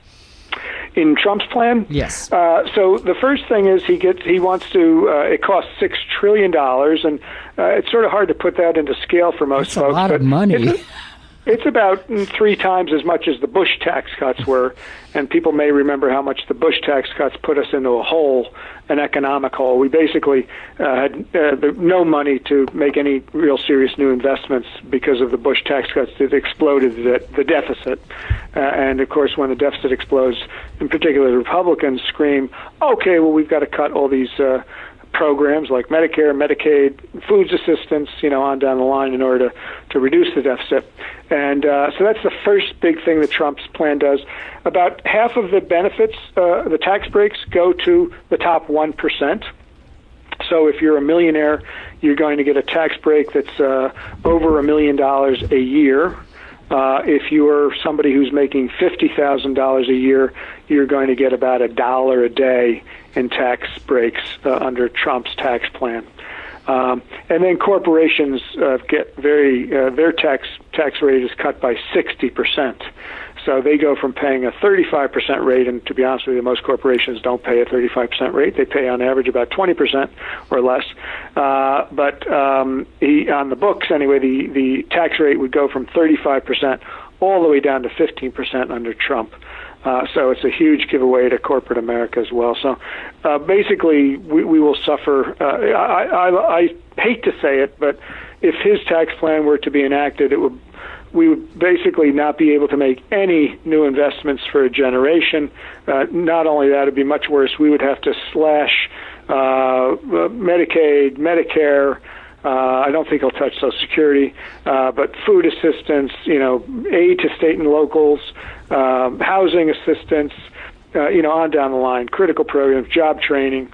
In Trump's plan? Yes. So the first thing is he wants to, it costs $6 trillion, and it's sort of hard to put that into scale for most folks. That's a lot of money. It's about 3 times as much as the Bush tax cuts were, and people may remember how much the Bush tax cuts put us into a hole, an economic hole. We basically had no money to make any real serious new investments because of the Bush tax cuts that exploded the deficit. And, of course, when the deficit explodes, in particular the Republicans scream, okay, well, we've got to cut all these programs like Medicare, Medicaid, foods assistance, on down the line in order to reduce the deficit. And so that's the first big thing that Trump's plan does. About half of the benefits, the tax breaks, go to the top 1%. So if you're a millionaire, you're going to get a tax break that's over $1 million a year. If you're somebody who's making $50,000 a year, you're going to get about $1 a day in tax breaks under Trump's tax plan. And then corporations get their tax rate is cut by 60%. So they go from paying a 35% rate, and to be honest with you, most corporations don't pay a 35% rate. They pay on average about 20% or less. But on the books anyway, the tax rate would go from 35% all the way down to 15% under Trump. So it's a huge giveaway to corporate America as well. So basically, we will suffer. I hate to say it, but if his tax plan were to be enacted, we would basically not be able to make any new investments for a generation. Not only that, it'd be much worse. We would have to slash Medicaid, Medicare. I don't think he'll touch Social Security, but food assistance, aid to state and locals, housing assistance, on down the line, critical programs, job training.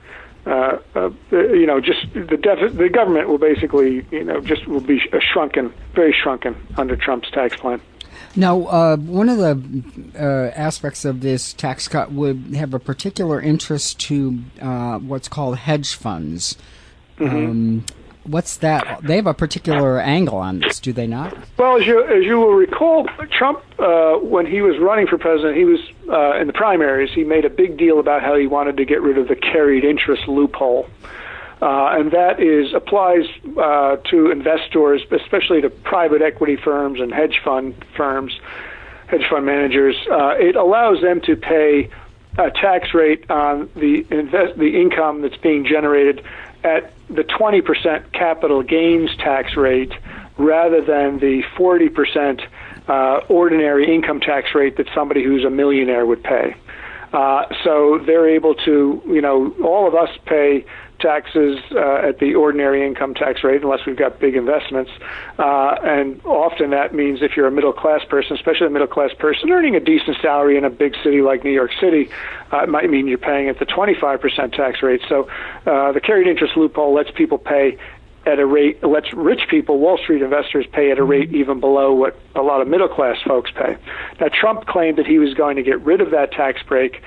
Just the government will basically, will be very shrunken under Trump's tax plan. Now, one of the aspects of this tax cut would have a particular interest to what's called hedge funds. Mm-hmm. What's that? They have a particular angle on this, do they not? Well, as you will recall, Trump, when he was running for president, he was in the primaries. He made a big deal about how he wanted to get rid of the carried interest loophole, and that applies to investors, especially to private equity firms and hedge fund managers. It allows them to pay a tax rate on the income that's being generated at the 20% capital gains tax rate rather than the 40% ordinary income tax rate that somebody who's a millionaire would pay. So they're able to, all of us pay taxes at the ordinary income tax rate unless we've got big investments. And often that means if you're a middle-class person, especially a middle-class person earning a decent salary in a big city like New York City, it might mean you're paying at the 25% tax rate. So the carried interest loophole lets people pay at a rate, lets rich people, Wall Street investors, pay at a rate even below what a lot of middle-class folks pay. Now, Trump claimed that he was going to get rid of that tax break,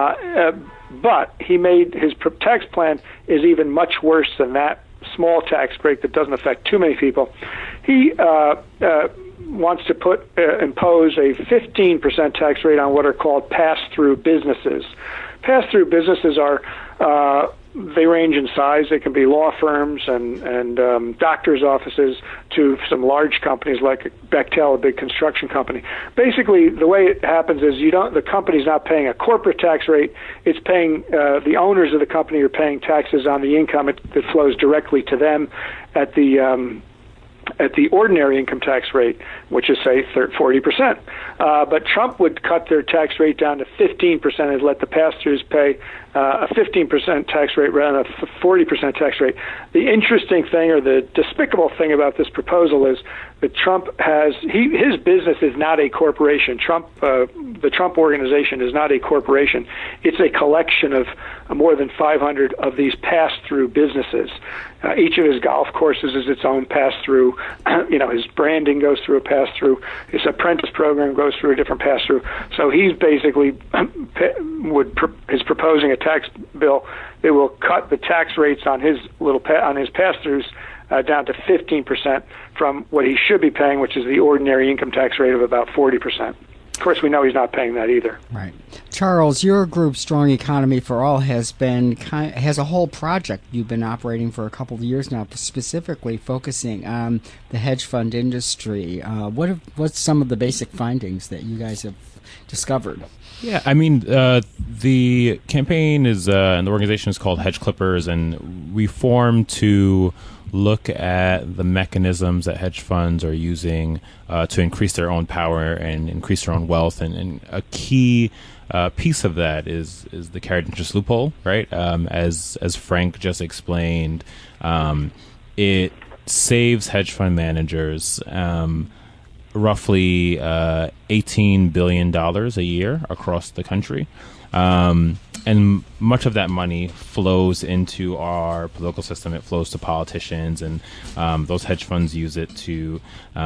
but he made his tax plan is even much worse than that small tax break that doesn't affect too many people. He wants to impose a 15% tax rate on what are called pass-through businesses. Pass-through businesses are they range in size. They can be law firms and doctors' offices to some large companies like Bechtel, a big construction company. Basically, the way it happens is the company's not paying a corporate tax rate. It's paying the owners of the company are paying taxes on the income that flows directly to them at the ordinary income tax rate, which is, say, 40%. But Trump would cut their tax rate down to 15% and let the pass-throughs pay a 15% tax rate rather than a 40% tax rate. The interesting thing, or the despicable thing about this proposal, is that Trump has his business is not a corporation. The Trump Organization is not a corporation. It's a collection of more than 500 of these pass-through businesses. Each of his golf courses is its own pass-through. His branding goes through a pass-through. His apprentice program goes through a different pass-through. So he's basically is proposing a tax bill that will cut the tax rates on his pass-throughs down to 15% from what he should be paying, which is the ordinary income tax rate of about 40%. Of course, we know he's not paying that either. Right. Charles, your group, Strong Economy for All, has a whole project you've been operating for a couple of years now, specifically focusing on the hedge fund industry. What's some of the basic findings that you guys have discovered? Yeah, I mean, the campaign is, and the organization is called Hedge Clippers, and we formed to look at the mechanisms that hedge funds are using to increase their own power and increase their own wealth. And a key piece of that is the carried interest loophole, right? As Frank just explained, it saves hedge fund managers roughly $18 billion a year across the country. And much of that money flows into our political system. It flows to politicians, and those hedge funds use it to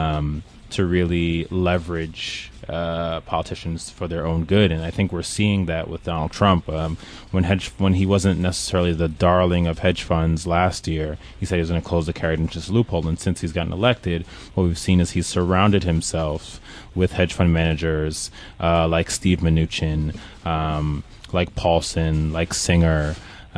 really leverage politicians for their own good. And I think we're seeing that with Donald Trump. When he wasn't necessarily the darling of hedge funds last year, he said he was going to close the carried interest loophole. And since he's gotten elected, what we've seen is he's surrounded himself with hedge fund managers like Steve Mnuchin, like Paulson, like Singer.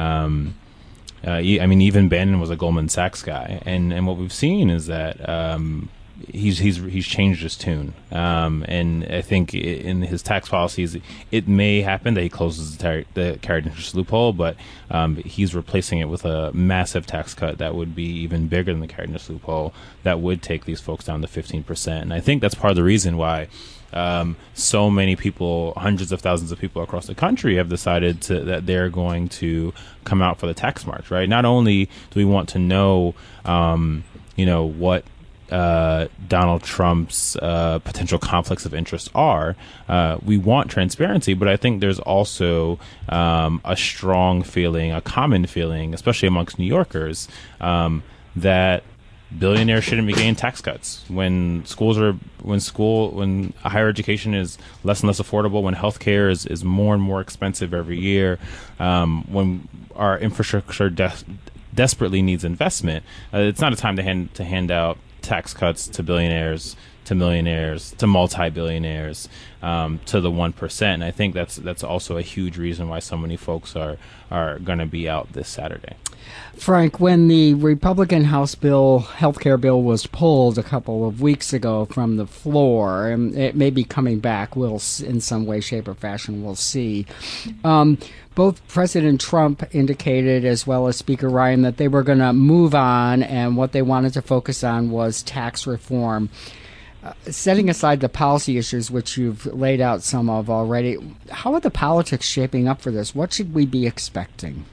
Even Bannon was a Goldman Sachs guy, and what we've seen is that he's changed his tune. And I think in his tax policies, it may happen that he closes the carried interest loophole, but he's replacing it with a massive tax cut that would be even bigger than the carried interest loophole that would take these folks down to 15%. And I think that's part of the reason why so many people, hundreds of thousands of people across the country, have decided that they're going to come out for the tax march, right? Not only do we want to know, what Donald Trump's potential conflicts of interest are, we want transparency, but I think there's also a strong feeling, a common feeling, especially amongst New Yorkers, that billionaires shouldn't be getting tax cuts when higher education is less and less affordable, when healthcare is more and more expensive every year, when our infrastructure desperately needs investment. It's not a time to hand out tax cuts to billionaires, to millionaires, to multi-billionaires, to the 1%. And I think that's also a huge reason why so many folks are going to be out this Saturday. Frank, when the Republican House healthcare bill was pulled a couple of weeks ago from the floor, and it may be coming back, in some way, shape, or fashion, we'll see. Both President Trump indicated, as well as Speaker Ryan, that they were going to move on, and what they wanted to focus on was tax reform. Setting aside the policy issues, which you've laid out some of already, how are the politics shaping up for this? What should we be expecting?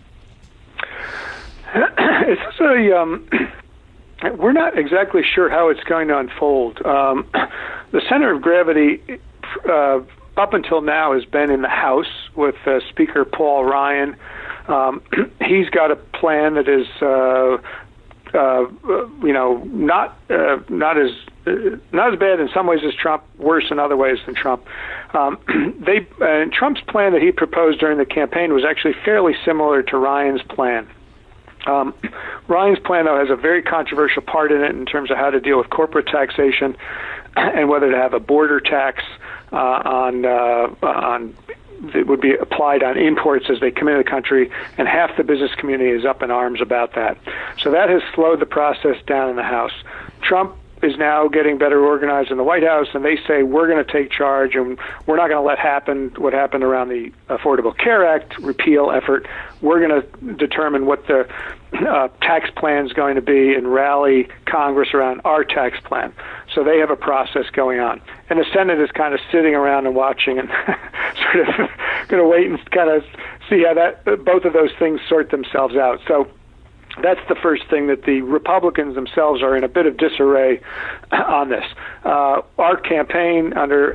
We're not exactly sure how it's going to unfold. The center of gravity up until now has been in the House with Speaker Paul Ryan. He's got a plan that is not as bad in some ways as Trump, worse in other ways than Trump. Trump's plan that he proposed during the campaign was actually fairly similar to Ryan's plan. Ryan's plan, though, has a very controversial part in it in terms of how to deal with corporate taxation and whether to have a border tax on that would be applied on imports as they come into the country, and half the business community is up in arms about that. So that has slowed the process down in the House. Trump is now getting better organized in the White House, and they say we're going to take charge, and we're not going to let happen what happened around the Affordable Care Act repeal effort. We're going to determine what the tax plan is going to be and rally Congress around our tax plan. So they have a process going on. And the Senate is kind of sitting around and watching and sort of going to wait and kind of see how both of those things sort themselves out. So that's the first thing, that the Republicans themselves are in a bit of disarray on this. Our campaign under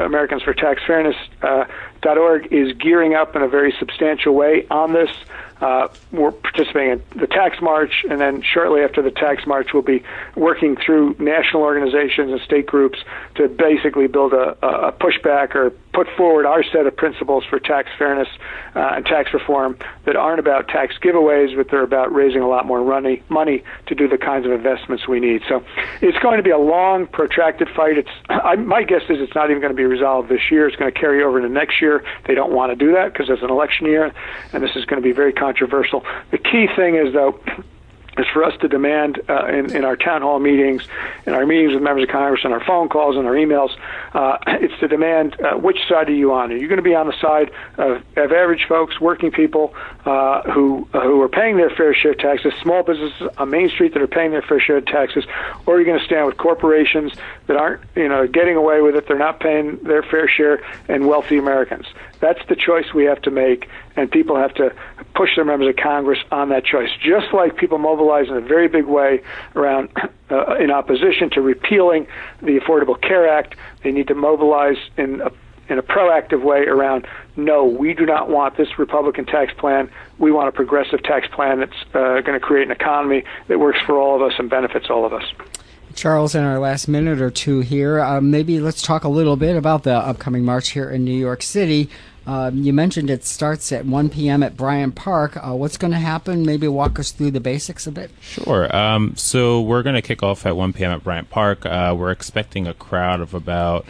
AmericansForTaxFairness.org is gearing up in a very substantial way on this. We're participating in the tax march, and then shortly after the tax march, we'll be working through national organizations and state groups to basically build a pushback or put forward our set of principles for tax fairness and tax reform that aren't about tax giveaways, but they're about raising a lot more money to do the kinds of investments we need. So it's going to be a long, protracted fight. My guess is it's not even going to be resolved this year. It's going to carry over into next year. They don't want to do that because it's an election year, and this is going to be very controversial. The key thing is, though, is for us to demand in our town hall meetings, in our meetings with members of Congress, and our phone calls and our emails, it's to demand which side are you on? Are you going to be on the side of average folks, working people who are paying their fair share of taxes, small businesses on Main Street that are paying their fair share of taxes, or are you going to stand with corporations that aren't getting away with it, they're not paying their fair share, and wealthy Americans? That's the choice we have to make, and people have to push their members of Congress on that choice. Just like people mobilize in a very big way around in opposition to repealing the Affordable Care Act, they need to mobilize in a proactive way around, no, we do not want this Republican tax plan. We want a progressive tax plan that's going to create an economy that works for all of us and benefits all of us. Charles, in our last minute or two here, maybe let's talk a little bit about the upcoming march here in New York City. You mentioned it starts at 1 p.m. at Bryant Park. What's going to happen? Maybe walk us through the basics a bit. Sure. So we're going to kick off at 1 p.m. at Bryant Park. We're expecting a crowd of about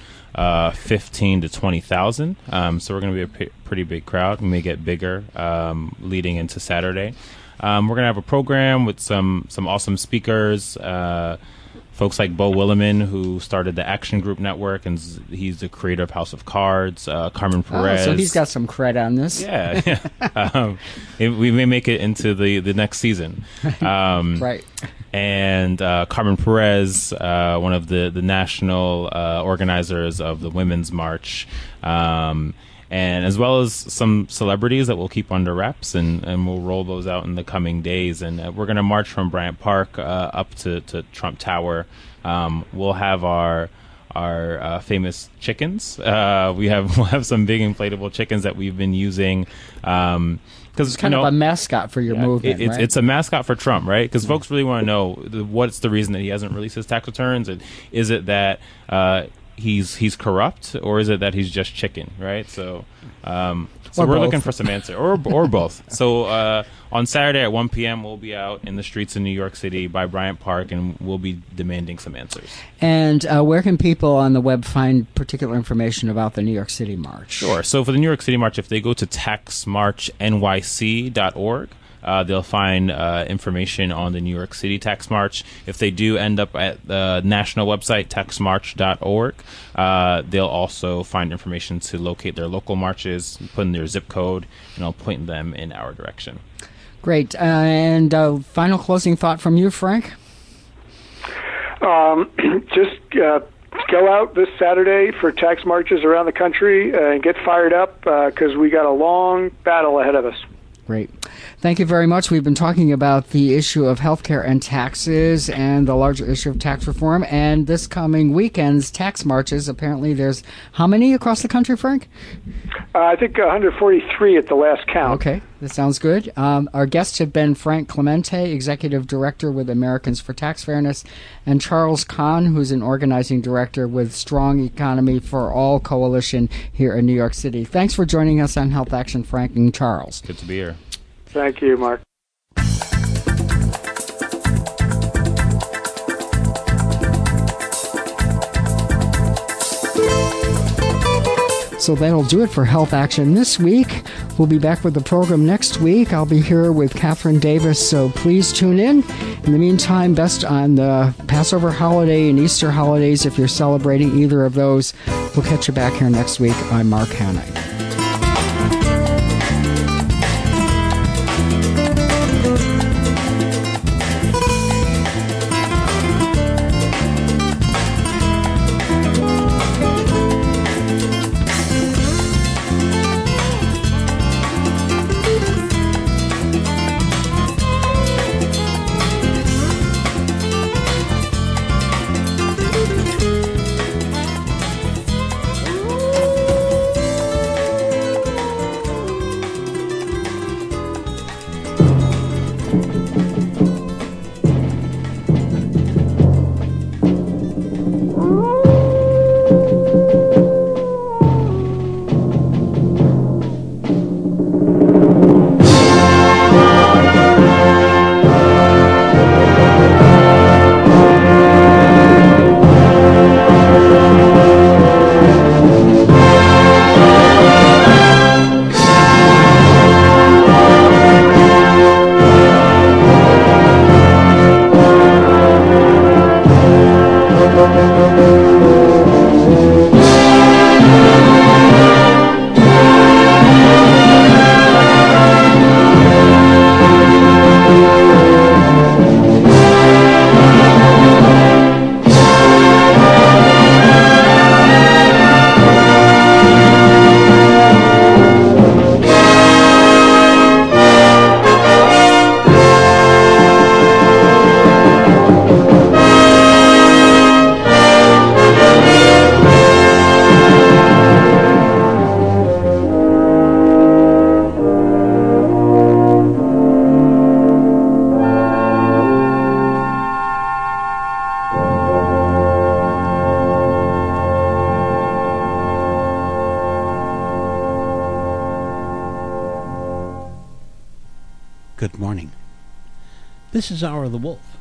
15 to 20,000. So we're going to be a pretty big crowd. We may get bigger leading into Saturday. We're going to have a program with some awesome speakers. Folks like Bo Williman, who started the Action Group Network, and he's the creator of House of Cards. Carmen Perez. So he's got some cred on this. Yeah. We may make it into the next season. Right. And Carmen Perez, one of the national organizers of the Women's March, and as well as some celebrities that we'll keep under wraps, and we'll roll those out in the coming days. And we're going to march from Bryant Park up to Trump Tower. We'll have our famous chickens. We'll have some big inflatable chickens that we've been using. Because it's kind of a mascot for your movement, right? It's a mascot for Trump, right? Because folks really want to know what's the reason that he hasn't released his tax returns. And is it that he's corrupt, or is it that he's just chicken, right? So we're looking for some answer, or both. So on Saturday at 1 p.m. we'll be out in the streets of New York City by Bryant Park, and we'll be demanding some answers. And where can people on the web find particular information about the New York City March? Sure. So for the New York City March, if they go to taxmarchnyc.org, they'll find information on the New York City Tax March. If they do end up at the national website, taxmarch.org, they'll also find information to locate their local marches, put in their zip code, and I'll point them in our direction. Great. And final closing thought from you, Frank? Just go out this Saturday for tax marches around the country and get fired up because we got a long battle ahead of us. Great. Thank you very much. We've been talking about the issue of healthcare and taxes and the larger issue of tax reform. And this coming weekend's tax marches, apparently there's how many across the country, Frank? I think 143 at the last count. Okay. That sounds good. Our guests have been Frank Clemente, Executive Director with Americans for Tax Fairness, and Charles Kahn, who's an Organizing Director with Strong Economy for All Coalition here in New York City. Thanks for joining us on Health Action, Frank and Charles. Good to be here. Thank you, Mark. So that'll do it for Health Action this week. We'll be back with the program next week. I'll be here with Catherine Davis, so please tune in. In the meantime, best on the Passover holiday and Easter holidays if you're celebrating either of those. We'll catch you back here next week. I'm Mark Hanna. Good morning. This is Hour of the Wolf,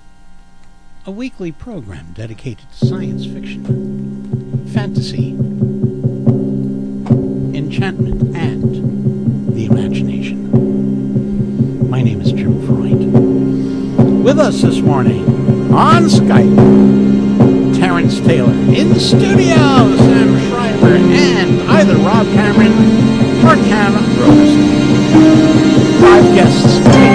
a weekly program dedicated to science fiction, fantasy, enchantment, and the imagination. My name is Jim Freund. With us this morning, on Skype, Terrence Taylor. In the studio, Sam Schreiber, and either Rob Cameron or Cam Roberson. 5 guests. Take your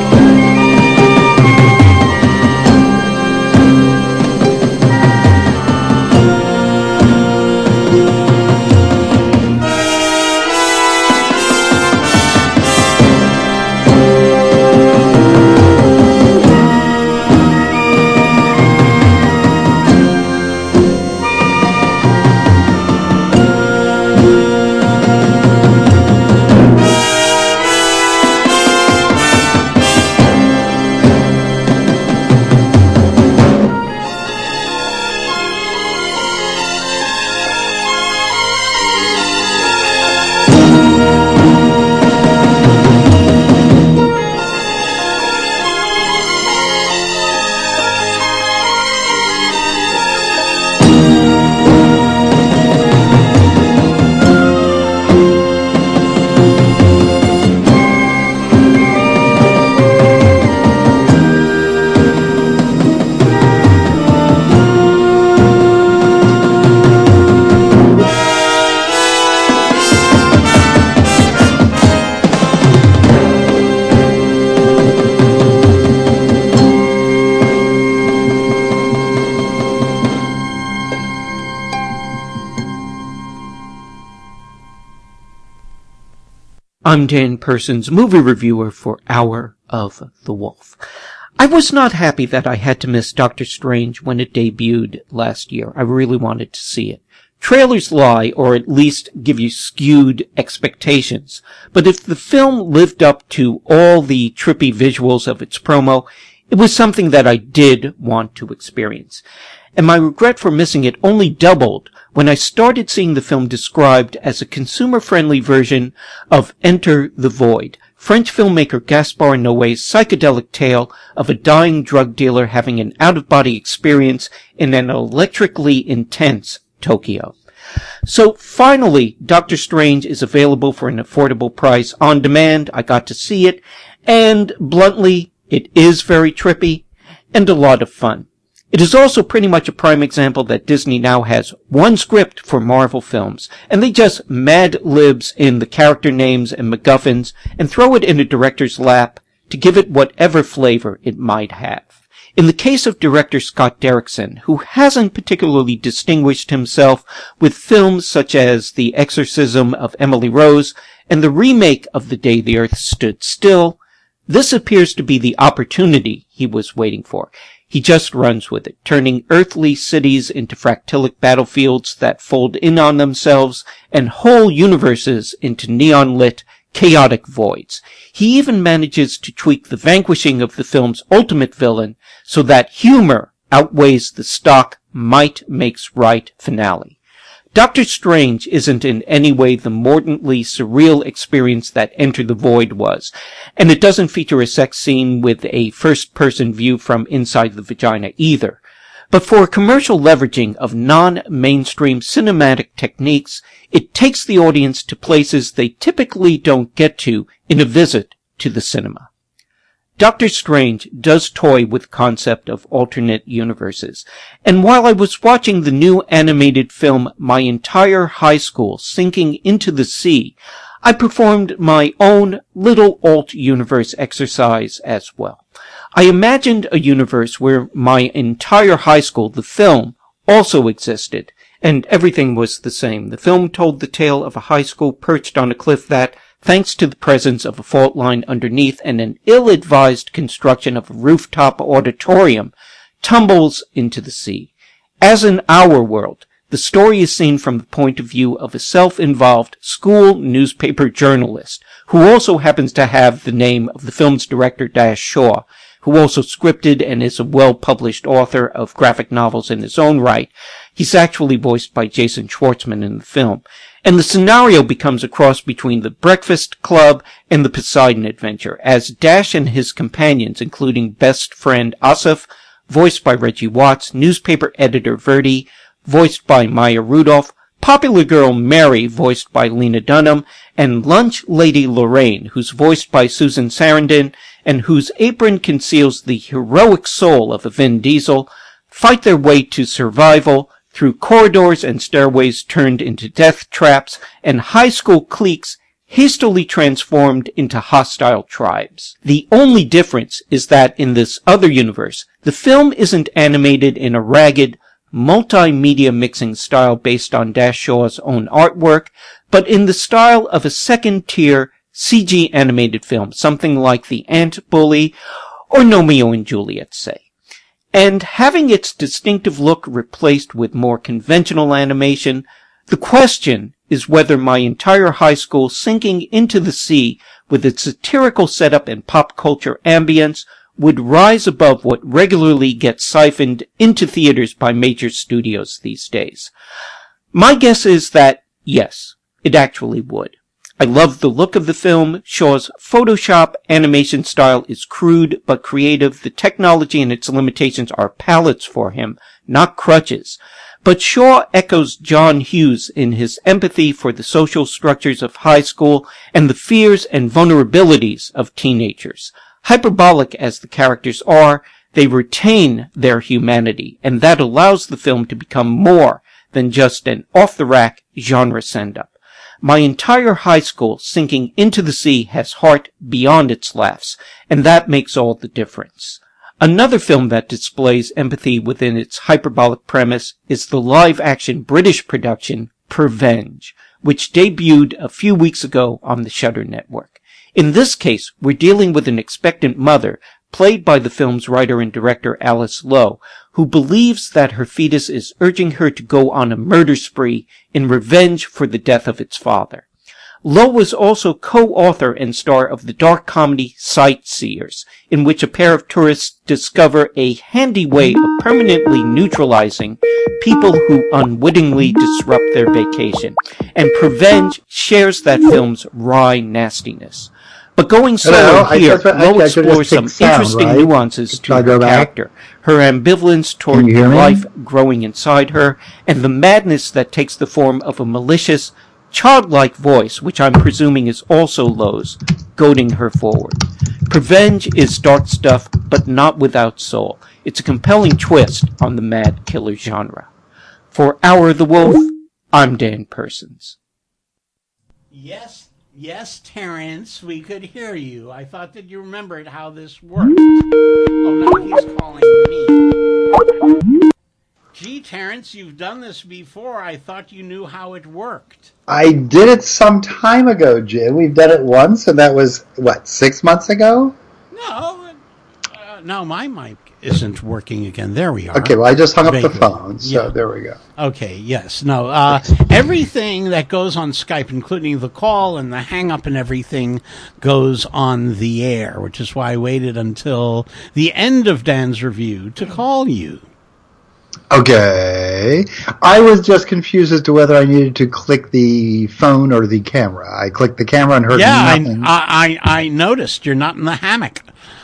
I'm Dan Persons, movie reviewer for Hour of the Wolf. I was not happy that I had to miss Doctor Strange when it debuted last year. I really wanted to see it. Trailers lie, or at least give you skewed expectations. But if the film lived up to all the trippy visuals of its promo, it was something that I did want to experience. And my regret for missing it only doubled when I started seeing the film described as a consumer-friendly version of Enter the Void, French filmmaker Gaspar Noé's psychedelic tale of a dying drug dealer having an out-of-body experience in an electrically intense Tokyo. So finally, Doctor Strange is available for an affordable price on demand. I got to see it, and bluntly, it is very trippy and a lot of fun. It is also pretty much a prime example that Disney now has one script for Marvel films, and they just mad-libs in the character names and MacGuffins and throw it in a director's lap to give it whatever flavor it might have. In the case of director Scott Derrickson, who hasn't particularly distinguished himself with films such as The Exorcism of Emily Rose and the remake of The Day the Earth Stood Still, this appears to be the opportunity he was waiting for. He just runs with it, turning earthly cities into fractalic battlefields that fold in on themselves and whole universes into neon-lit, chaotic voids. He even manages to tweak the vanquishing of the film's ultimate villain so that humor outweighs the stock might makes right finale. Doctor Strange isn't in any way the mordantly surreal experience that Enter the Void was, and it doesn't feature a sex scene with a first-person view from inside the vagina either. But for commercial leveraging of non-mainstream cinematic techniques, it takes the audience to places they typically don't get to in a visit to the cinema. Doctor Strange does toy with the concept of alternate universes, and while I was watching the new animated film My Entire High School Sinking into the Sea, I performed my own little alt-universe exercise as well. I imagined a universe where My Entire High School, the film, also existed, and everything was the same. The film told the tale of a high school perched on a cliff that, thanks to the presence of a fault line underneath and an ill-advised construction of a rooftop auditorium, tumbles into the sea. As in our world, the story is seen from the point of view of a self-involved school newspaper journalist, who also happens to have the name of the film's director, Dash Shaw, who also scripted and is a well-published author of graphic novels in his own right. He's actually voiced by Jason Schwartzman in the film. And the scenario becomes a cross between the Breakfast Club and the Poseidon Adventure, as Dash and his companions, including best friend Asif, voiced by Reggie Watts, newspaper editor Verdi, voiced by Maya Rudolph, popular girl Mary, voiced by Lena Dunham, and lunch lady Lorraine, who's voiced by Susan Sarandon, and whose apron conceals the heroic soul of a Vin Diesel, fight their way to survival through corridors and stairways turned into death traps and high school cliques hastily transformed into hostile tribes. The only difference is that in this other universe, the film isn't animated in a ragged, multimedia mixing style based on Dash Shaw's own artwork, but in the style of a second-tier CG animated film, something like The Ant Bully or Romeo and Juliet, say. And having its distinctive look replaced with more conventional animation, the question is whether My Entire High School Sinking into the Sea, with its satirical setup and pop culture ambience, would rise above what regularly gets siphoned into theaters by major studios these days. My guess is that, yes, it actually would. I love the look of the film. Shaw's Photoshop animation style is crude but creative. The technology and its limitations are palettes for him, not crutches. But Shaw echoes John Hughes in his empathy for the social structures of high school and the fears and vulnerabilities of teenagers. Hyperbolic as the characters are, they retain their humanity, and that allows the film to become more than just an off-the-rack genre send-up. My Entire High School Sinking into the Sea has heart beyond its laughs, and that makes all the difference. Another film that displays empathy within its hyperbolic premise is the live-action British production Purvenge, which debuted a few weeks ago on the Shudder network. In this case, we're dealing with an expectant mother, played by the film's writer and director Alice Lowe, who believes that her fetus is urging her to go on a murder spree in revenge for the death of its father. Lowe was also co-author and star of the dark comedy Sightseers, in which a pair of tourists discover a handy way of permanently neutralizing people who unwittingly disrupt their vacation. And Prevenge shares that film's wry nastiness. But going solo here, Lowe explores some interesting nuances to her character, her ambivalence toward the life growing inside her, and the madness that takes the form of a malicious, childlike voice, which I'm presuming is also Lowe's, goading her forward. Prevenge is dark stuff, but not without soul. It's a compelling twist on the mad killer genre. For Hour of the Wolf, I'm Dan Persons. Yes, Terrence, we could hear you. I thought that you remembered how this worked. Oh, no, he's calling me. Gee, Terrence, you've done this before. I thought you knew how it worked. I did it some time ago, Jim. We've done it once, and that was, 6 months ago? No, my mic isn't working again. There we are. Okay, well, I just hung up the phone, so there we go. Okay, yes. No, everything that goes on Skype, including the call and the hang-up and everything, goes on the air, which is why I waited until the end of Dan's review to call you. Okay. I was just confused as to whether I needed to click the phone or the camera. I clicked the camera and heard nothing. I noticed you're not in the hammock.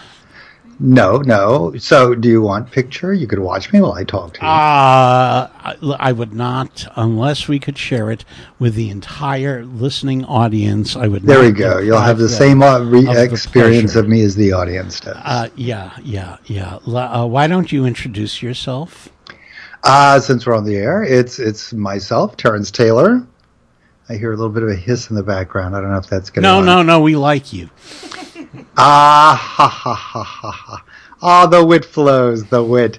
No. So, do you want picture? You could watch me while I talk to you. I would not, unless we could share it with the entire listening audience. I would. There we go. You'll have the same experience of me as the audience does. Yeah. Why don't you introduce yourself? Since we're on the air, it's myself, Terrence Taylor. I hear a little bit of a hiss in the background. I don't know if that's going to... No, we like you. Ha ha ha. Ah, the wit flows, the wit.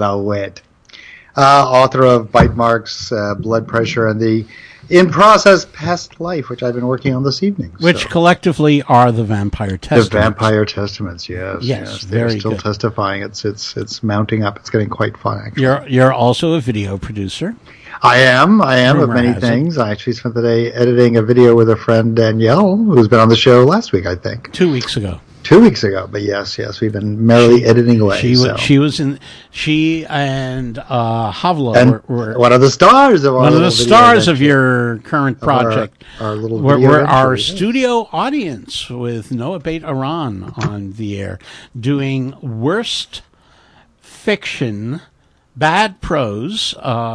Author of Bite Marks, Blood Pressure, and the In Process Past Life, which I've been working on this evening. Which collectively are the Vampire Testaments. The Vampire Testaments, yes. Yes, They're very still good. testifying. It's mounting up. It's getting quite fun, actually. You're also a video producer. I am of many things. I actually spent the day editing a video with a friend, Danielle, who's been on the show last week, I think. 2 weeks ago. 2 weeks ago, but yes, we've been merrily editing away. She and Havla were one of the stars of your current project. Our little we're our studio audience with Noah Beit Aran on the air doing worst fiction, bad prose.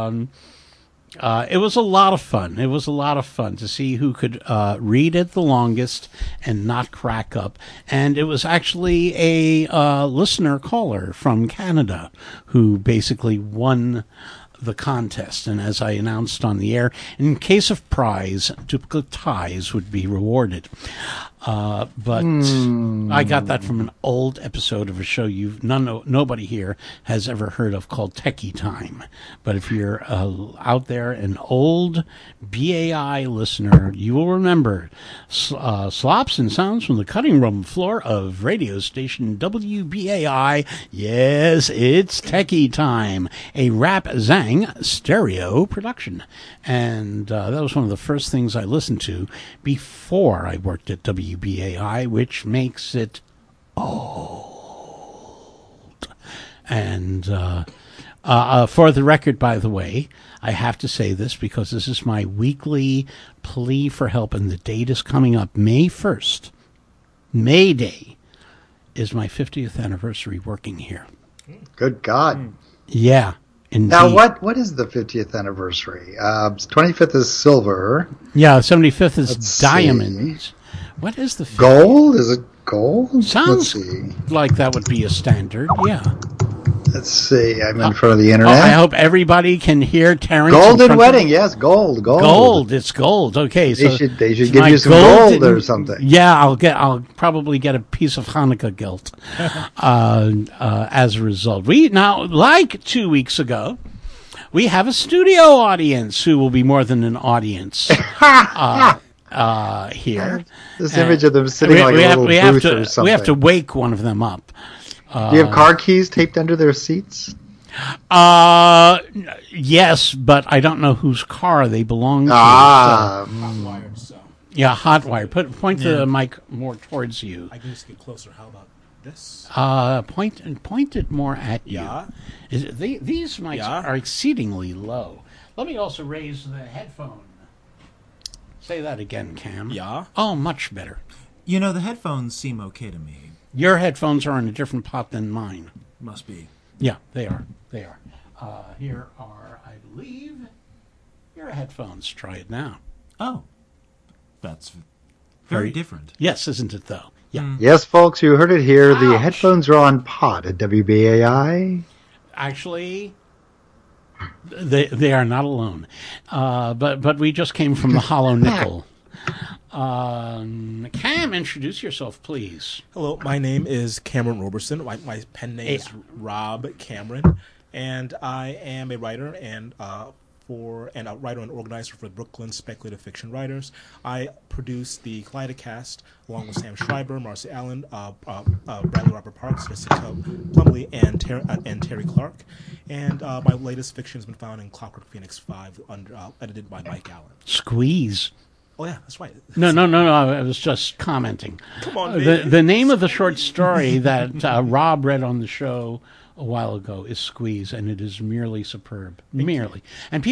It was a lot of fun. It was a lot of fun to see who could read it the longest and not crack up. And it was actually a listener caller from Canada who basically won the contest. And as I announced on the air, in case of prize, duplicate ties would be rewarded. But I got that from an old episode of a show nobody here has ever heard of called Techie Time. But if you're out there, an old BAI listener, you will remember Slops and Sounds from the cutting room floor of radio station WBAI. Yes, it's Techie Time, a Rap Zang stereo production. And that was one of the first things I listened to before I worked at WBAI, which makes it old. And for the record, by the way, I have to say this because this is my weekly plea for help, and the date is coming up. May 1st, May Day, is my 50th anniversary working here. Good God. Yeah. Indeed. Now, what is the 50th anniversary? 25th is silver. Yeah, 75th is diamond. What is the 50th? Gold? Is it gold? Sounds like that would be a standard, yeah. Let's see. I'm in front of the internet. I hope everybody can hear Terrence. Golden wedding, yes, gold. Gold, it's gold. Okay, they so should give you some gold or something. Yeah, I'll probably get a piece of Hanukkah gilt as a result. We now, like 2 weeks ago, we have a studio audience who will be more than an audience here. This image of them sitting like a little booth or something. We have to wake one of them up. Do you have car keys taped under their seats? Yes, but I don't know whose car they belong to. Hot-wired, so. Yeah, hot wire. Point the mic more towards you. I can just get closer. How about this? Point it more at you. Yeah. These mics are exceedingly low. Let me also raise the headphone. Say that again, Cam. Yeah. Oh, much better. You know, the headphones seem okay to me. Your headphones are in a different pot than mine. Must be. Yeah, they are. They are. Here are, I believe, your headphones. Try it now. Oh. That's very different. Yes, isn't it, though? Yeah. Yes, folks, you heard it here. The headphones are on pod at WBAI. Actually, they are not alone. But we just came from the Hollow Nickel. Cam, introduce yourself, please. Hello, my name is Cameron Roberson. My pen name is Rob Cameron, and I am a writer and a writer and organizer for Brooklyn Speculative Fiction Writers. I produce the Kaleidocast along with Sam Schreiber, Marcy Allen, Bradley Robert Parks, Jessica Plumley, and Terry Clark. And my latest fiction has been found in Clockwork Phoenix 5, edited by Mike Allen. Squeeze. Oh, yeah, that's right. No, I was just commenting. Come on, baby. The name of the short story that Rob read on the show a while ago is Squeeze, and it is merely superb. Merely. And